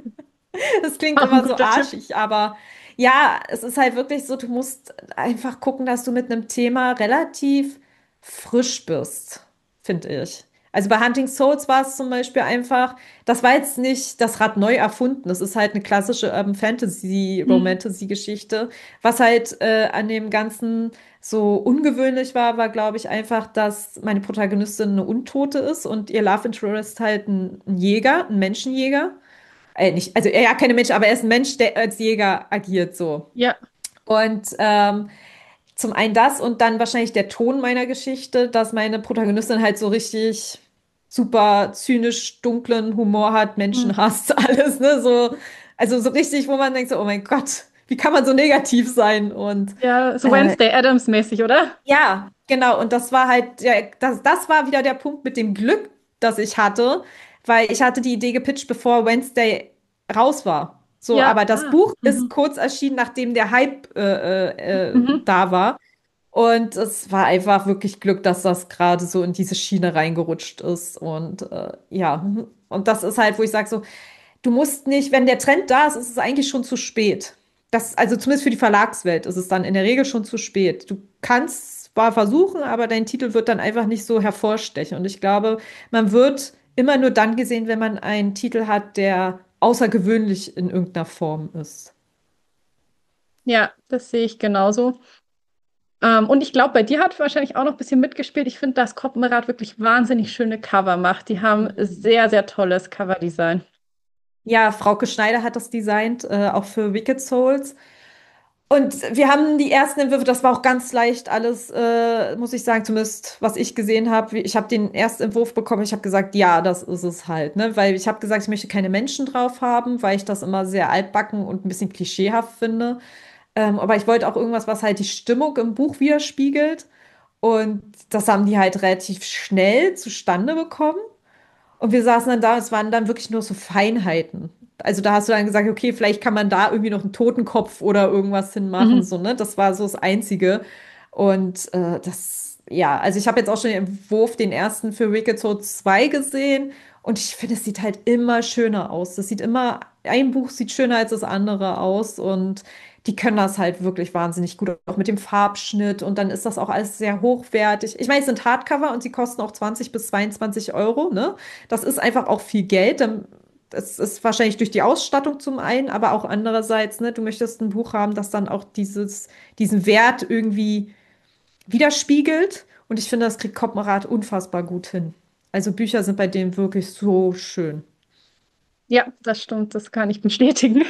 Das klingt Auch ein immer so guter Tipp. arschig, aber ja, es ist halt wirklich so, du musst einfach gucken, dass du mit einem Thema relativ frisch bist, finde ich. Also bei Hunting Souls war es zum Beispiel einfach, das war jetzt nicht das Rad neu erfunden, das ist halt eine klassische Urban Fantasy, Hm. Romantasy-Geschichte. Was halt äh, an dem Ganzen so ungewöhnlich war, war, glaube ich, einfach, dass meine Protagonistin eine Untote ist und ihr Love Interest halt ein, ein Jäger, ein Menschenjäger. Äh, nicht, also er ja keine Mensch, aber er ist ein Mensch, der als Jäger agiert so. Ja. Und ähm, zum einen das und dann wahrscheinlich der Ton meiner Geschichte, dass meine Protagonistin halt so richtig super zynisch dunklen Humor hat, Hm. Menschen hasst, alles, ne? So, also so richtig, wo man denkt so, oh mein Gott, wie kann man so negativ sein? Und Ja, so äh, Wednesday Addams mäßig, oder? ja, genau. Und das war halt, ja, das, das war wieder der Punkt mit dem Glück, das ich hatte, weil ich hatte die Idee gepitcht, bevor Wednesday raus war. So, Ja. aber das Ah. Buch ist Mhm. kurz erschienen, nachdem der Hype äh, äh, äh, Mhm. da war. Und es war einfach wirklich Glück, dass das gerade so in diese Schiene reingerutscht ist. Und äh, ja, mhm. Und das ist halt, wo ich sage so, du musst nicht, wenn der Trend da ist, ist es eigentlich schon zu spät. Das, also zumindest für die Verlagswelt ist es dann in der Regel schon zu spät. Du kannst zwar versuchen, aber dein Titel wird dann einfach nicht so hervorstechen. Und ich glaube, man wird immer nur dann gesehen, wenn man einen Titel hat, der außergewöhnlich in irgendeiner Form ist. Ja, das sehe ich genauso. Ähm, und ich glaube, bei dir hat wahrscheinlich auch noch ein bisschen mitgespielt. Ich finde, dass Koppenrad wirklich wahnsinnig schöne Cover macht. Die haben sehr, sehr tolles Coverdesign. Ja, Frauke Schneider hat das designt, äh, auch für Wicked Souls. Und wir haben die ersten Entwürfe, das war auch ganz leicht alles, äh, muss ich sagen, zumindest was ich gesehen habe. Ich habe den ersten Entwurf bekommen, ich habe gesagt, ja, das ist es halt, ne? Weil ich habe gesagt, ich möchte keine Menschen drauf haben, weil ich das immer sehr altbacken und ein bisschen klischeehaft finde. Ähm, aber ich wollte auch irgendwas, was halt die Stimmung im Buch widerspiegelt. Und das haben die halt relativ schnell zustande bekommen. Und wir saßen dann da, es waren dann wirklich nur so Feinheiten. Also da hast du dann gesagt, okay, vielleicht kann man da irgendwie noch einen Totenkopf oder irgendwas hinmachen, Mhm. so, ne? Das war so das Einzige. Und äh, das, ja, also ich habe jetzt auch schon den Entwurf, den ersten für Wicked Soul zwei gesehen. Und ich finde, es sieht halt immer schöner aus. Das sieht immer, ein Buch sieht schöner als das andere aus. Und die können das halt wirklich wahnsinnig gut, auch mit dem Farbschnitt. Und dann ist das auch alles sehr hochwertig. Ich meine, es sind Hardcover und sie kosten auch zwanzig bis zweiundzwanzig Euro, ne? Das ist einfach auch viel Geld. Dann- Das ist wahrscheinlich durch die Ausstattung zum einen, aber auch andererseits, ne, du möchtest ein Buch haben, das dann auch dieses, diesen Wert irgendwie widerspiegelt. Und ich finde, das kriegt Koppenrad unfassbar gut hin. Also Bücher sind bei dem wirklich so schön. Ja, das stimmt, das kann ich bestätigen.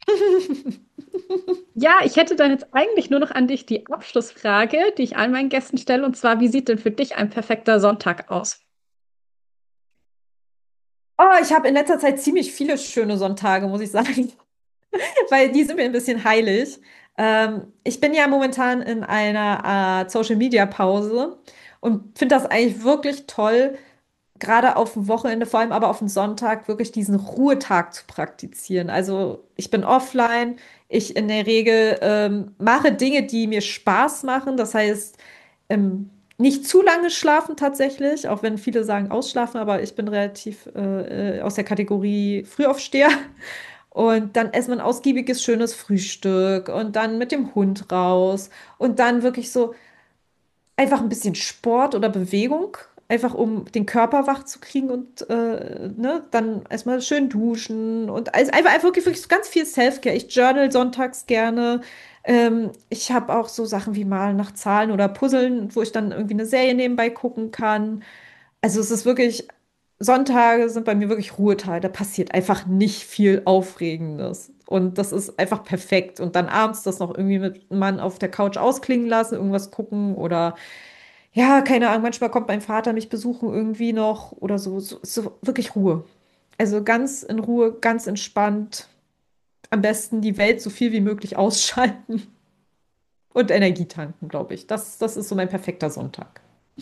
Ja, ich hätte dann jetzt eigentlich nur noch an dich die Abschlussfrage, die ich all meinen Gästen stelle, und zwar, wie sieht denn für dich ein perfekter Sonntag aus? Oh, ich habe in letzter Zeit ziemlich viele schöne Sonntage, muss ich sagen, weil die sind mir ein bisschen heilig. Ähm, ich bin ja momentan in einer Art Social-Media-Pause und finde das eigentlich wirklich toll, gerade auf dem Wochenende, vor allem aber auf dem Sonntag, wirklich diesen Ruhetag zu praktizieren. Also ich bin offline, ich in der Regel ähm, mache Dinge, die mir Spaß machen. Das heißt, ähm, nicht zu lange schlafen tatsächlich, auch wenn viele sagen ausschlafen, aber ich bin relativ äh, äh, aus der Kategorie Frühaufsteher. Und dann essen wir ein ausgiebiges, schönes Frühstück und dann mit dem Hund raus und dann wirklich so einfach ein bisschen Sport oder Bewegung, einfach um den Körper wach zu kriegen und äh, ne, dann erstmal schön duschen und also einfach, einfach wirklich, wirklich so ganz viel Self-Care. Ich journal sonntags gerne. Ähm, ich habe auch so Sachen wie Malen nach Zahlen oder Puzzeln, wo ich dann irgendwie eine Serie nebenbei gucken kann. Also es ist wirklich, Sonntage sind bei mir wirklich Ruhetage. Da passiert einfach nicht viel Aufregendes. Und das ist einfach perfekt. Und dann abends das noch irgendwie mit einem Mann auf der Couch ausklingen lassen, irgendwas gucken oder ja, keine Ahnung, manchmal kommt mein Vater mich besuchen irgendwie noch oder so, so, so wirklich Ruhe. Also ganz in Ruhe, ganz entspannt. Am besten die Welt so viel wie möglich ausschalten und Energie tanken, glaube ich. Das, das ist so mein perfekter Sonntag.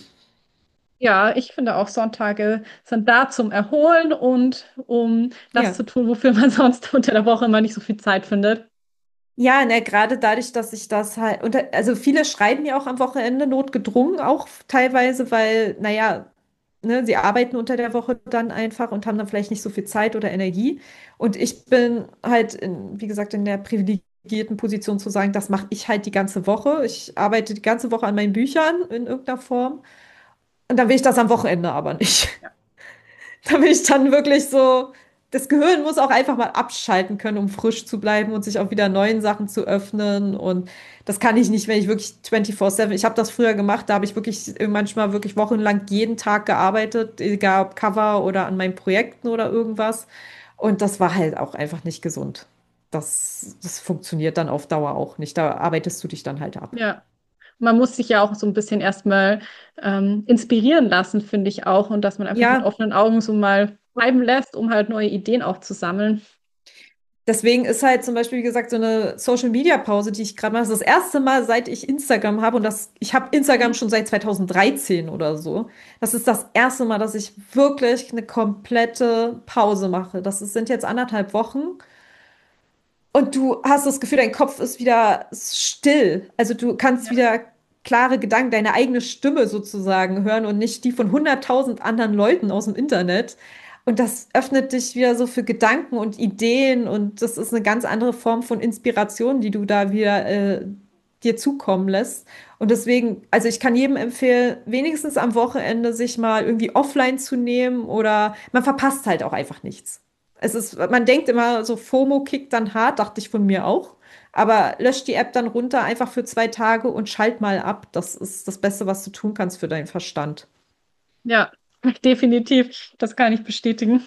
Ja, ich finde auch Sonntage sind da zum Erholen und um das Ja. zu tun, wofür man sonst unter der Woche immer nicht so viel Zeit findet. Ja, ne, gerade dadurch, dass ich das halt, und also viele schreiben ja auch am Wochenende notgedrungen, auch teilweise, weil, naja, ne, sie arbeiten unter der Woche dann einfach und haben dann vielleicht nicht so viel Zeit oder Energie. Und ich bin halt, in, wie gesagt, in der privilegierten Position zu sagen, das mache ich halt die ganze Woche. Ich arbeite die ganze Woche an meinen Büchern in irgendeiner Form. Und dann will ich das am Wochenende aber nicht. Da bin ich dann wirklich so, das Gehirn muss auch einfach mal abschalten können, um frisch zu bleiben und sich auch wieder neuen Sachen zu öffnen. Und das kann ich nicht, wenn ich wirklich vierundzwanzig sieben, ich habe das früher gemacht, da habe ich wirklich manchmal wirklich wochenlang jeden Tag gearbeitet, egal ob Cover oder an meinen Projekten oder irgendwas. Und das war halt auch einfach nicht gesund. Das, das funktioniert dann auf Dauer auch nicht. Da arbeitest du dich dann halt ab. Ja. Man muss sich ja auch so ein bisschen erstmal ähm, inspirieren lassen, finde ich auch. Und dass man einfach mit Ja, offenen Augen so mal bleiben lässt, um halt neue Ideen auch zu sammeln. deswegen ist halt zum Beispiel, wie gesagt, so eine Social-Media-Pause, die ich gerade mache, das ist das erste Mal, seit ich Instagram habe. Und das, ich habe Instagram schon seit zwanzig dreizehn oder so. Das ist das erste Mal, dass ich wirklich eine komplette Pause mache. Das ist, sind jetzt anderthalb Wochen. Und du hast das Gefühl, dein Kopf ist wieder still. Also du kannst Ja. wieder klare Gedanken, deine eigene Stimme sozusagen hören und nicht die von hunderttausend anderen Leuten aus dem Internet. Und das öffnet dich wieder so für Gedanken und Ideen und das ist eine ganz andere Form von Inspiration, die du da wieder äh, dir zukommen lässt. Und deswegen, also ich kann jedem empfehlen, wenigstens am Wochenende sich mal irgendwie offline zu nehmen oder man verpasst halt auch einfach nichts. Es ist, man denkt immer, so FOMO kickt dann hart, dachte ich von mir auch. Aber lösch die App dann runter, einfach für zwei Tage und schalt mal ab. Das ist das Beste, was du tun kannst für deinen Verstand. Ja, definitiv. Das kann ich bestätigen.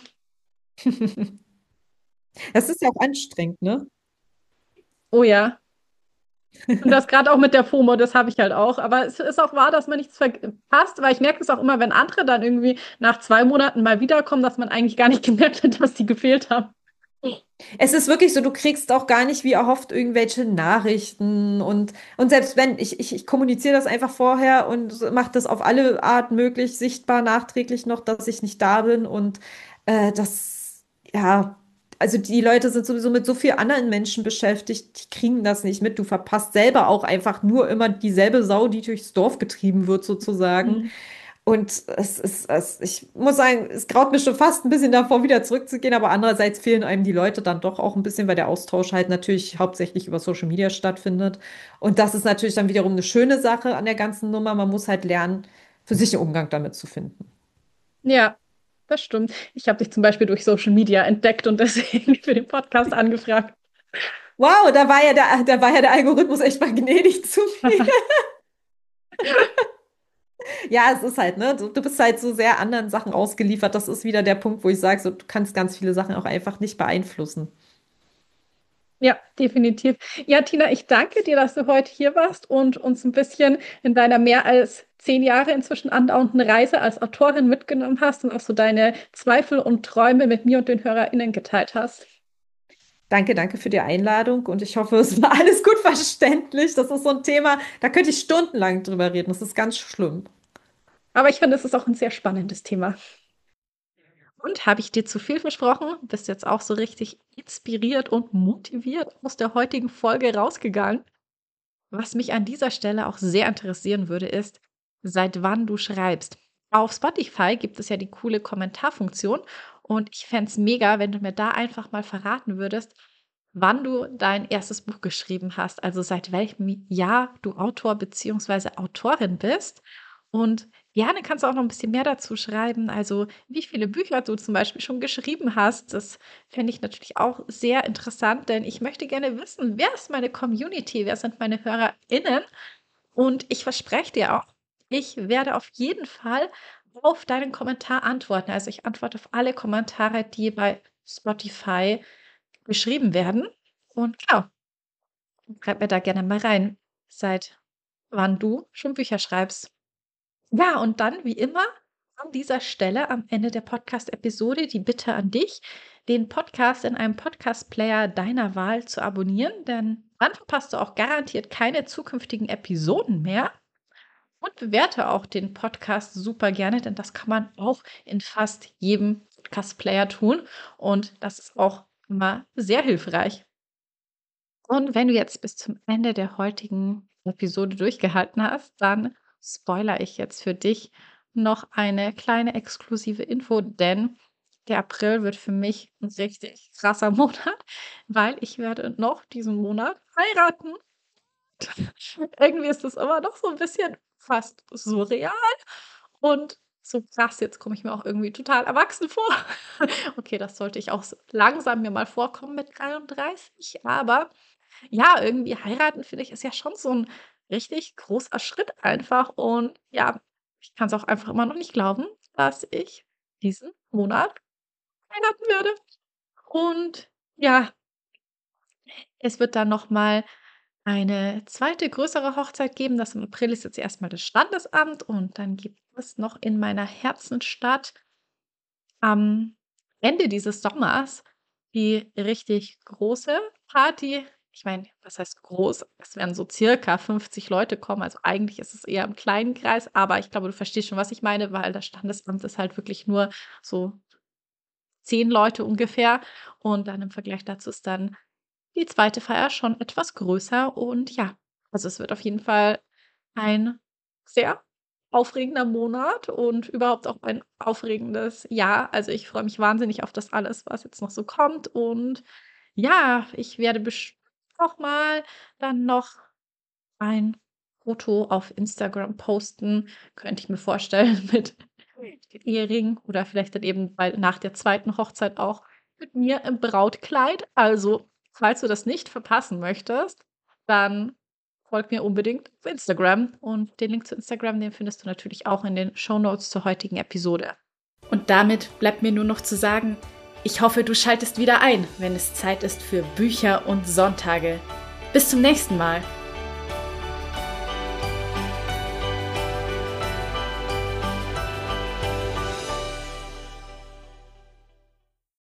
Das ist ja auch anstrengend, ne? Oh ja. Und das gerade auch mit der FOMO, das habe ich halt auch. Aber es ist auch wahr, dass man nichts verpasst, weil ich merke es auch immer, wenn andere dann irgendwie nach zwei Monaten mal wiederkommen, dass man eigentlich gar nicht gemerkt hat, dass die gefehlt haben. Es ist wirklich so, du kriegst auch gar nicht wie erhofft irgendwelche Nachrichten und, und selbst wenn, ich, ich, ich kommuniziere das einfach vorher und mache das auf alle Art möglich, sichtbar, nachträglich noch, dass ich nicht da bin und äh, das, ja, also die Leute sind sowieso mit so vielen anderen Menschen beschäftigt, die kriegen das nicht mit. Du verpasst selber auch einfach nur immer dieselbe Sau, die durchs Dorf getrieben wird, sozusagen. Mhm. Und es ist, es, ich muss sagen, es graut mir schon fast ein bisschen davor, wieder zurückzugehen, aber andererseits fehlen einem die Leute dann doch auch ein bisschen, weil der Austausch halt natürlich hauptsächlich über Social Media stattfindet. Und das ist natürlich dann wiederum eine schöne Sache an der ganzen Nummer. Man muss halt lernen, für sich einen Umgang damit zu finden. Ja, das stimmt. Ich habe dich zum Beispiel durch Social Media entdeckt und deswegen für den Podcast angefragt. Wow, da war ja der, da war ja der Algorithmus echt mal gnädig zu mir. Ja, es ist halt, ne? Du, du bist halt so sehr anderen Sachen ausgeliefert. Das ist wieder der Punkt, wo ich sage, so, du kannst ganz viele Sachen auch einfach nicht beeinflussen. Ja, definitiv. Ja, Tina, ich danke dir, dass du heute hier warst und uns ein bisschen in deiner mehr als zehn Jahre inzwischen andauernden Reise als Autorin mitgenommen hast und auch so deine Zweifel und Träume mit mir und den HörerInnen geteilt hast. Danke, danke für die Einladung und ich hoffe, es war alles gut verständlich. Das ist so ein Thema, da könnte ich stundenlang drüber reden. Das ist ganz schlimm. Aber ich finde, es ist auch ein sehr spannendes Thema. Und habe ich dir zu viel versprochen? Bist jetzt auch so richtig inspiriert und motiviert aus der heutigen Folge rausgegangen? Was mich an dieser Stelle auch sehr interessieren würde, ist, seit wann du schreibst. Auf Spotify gibt es ja die coole Kommentarfunktion und ich fände es mega, wenn du mir da einfach mal verraten würdest, wann du dein erstes Buch geschrieben hast, also seit welchem Jahr du Autor bzw. Autorin bist. Und gerne kannst du auch noch ein bisschen mehr dazu schreiben, also wie viele Bücher du zum Beispiel schon geschrieben hast. Das fände ich natürlich auch sehr interessant, denn ich möchte gerne wissen, wer ist meine Community, wer sind meine HörerInnen? Und ich verspreche dir auch, ich werde auf jeden Fall auf deinen Kommentar antworten. Also ich antworte auf alle Kommentare, die bei Spotify geschrieben werden. Und ja, schreib mir da gerne mal rein, seit wann du schon Bücher schreibst. Ja, und dann wie immer an dieser Stelle am Ende der Podcast-Episode die Bitte an dich, den Podcast in einem Podcast-Player deiner Wahl zu abonnieren, denn dann verpasst du auch garantiert keine zukünftigen Episoden mehr. Und bewerte auch den Podcast super gerne, denn das kann man auch in fast jedem Podcast-Player tun. Und das ist auch immer sehr hilfreich. Und wenn du jetzt bis zum Ende der heutigen Episode durchgehalten hast, dann spoilere ich jetzt für dich noch eine kleine exklusive Info, denn der April wird für mich ein richtig krasser Monat, weil ich werde noch diesen Monat heiraten. Irgendwie ist das immer noch so ein bisschen fast surreal und so krass. Jetzt komme ich mir auch irgendwie total erwachsen vor. Okay, das sollte ich auch so langsam mir mal vorkommen mit dreiunddreißig, aber ja, irgendwie heiraten, finde ich, ist ja schon so ein richtig großer Schritt einfach. Und ja, ich kann es auch einfach immer noch nicht glauben, dass ich diesen Monat heiraten werde. Und ja, es wird dann noch mal eine zweite größere Hochzeit geben. Das im April ist jetzt erst mal das Standesamt und dann gibt es noch in meiner Herzensstadt am Ende dieses Sommers die richtig große Party. Ich meine, was heißt groß? Es werden so circa fünfzig Leute kommen. Also eigentlich ist es eher im kleinen Kreis, aber ich glaube, du verstehst schon, was ich meine, weil das Standesamt ist halt wirklich nur so zehn Leute ungefähr. Und dann im Vergleich dazu ist dann die zweite Feier schon etwas größer. Und ja, also es wird auf jeden Fall ein sehr aufregender Monat und überhaupt auch ein aufregendes Jahr. Also ich freue mich wahnsinnig auf das alles, was jetzt noch so kommt. Und ja, ich werde bestimmt auch mal dann noch ein Foto auf Instagram posten, könnte ich mir vorstellen, mit Ehering oder vielleicht dann eben bei nach der zweiten Hochzeit auch mit mir im Brautkleid. Also, falls du das nicht verpassen möchtest, dann folg mir unbedingt auf Instagram und den Link zu Instagram, den findest du natürlich auch in den Shownotes zur heutigen Episode. Und damit bleibt mir nur noch zu sagen, ich hoffe, du schaltest wieder ein, wenn es Zeit ist für Bücher und Sonntage. Bis zum nächsten Mal.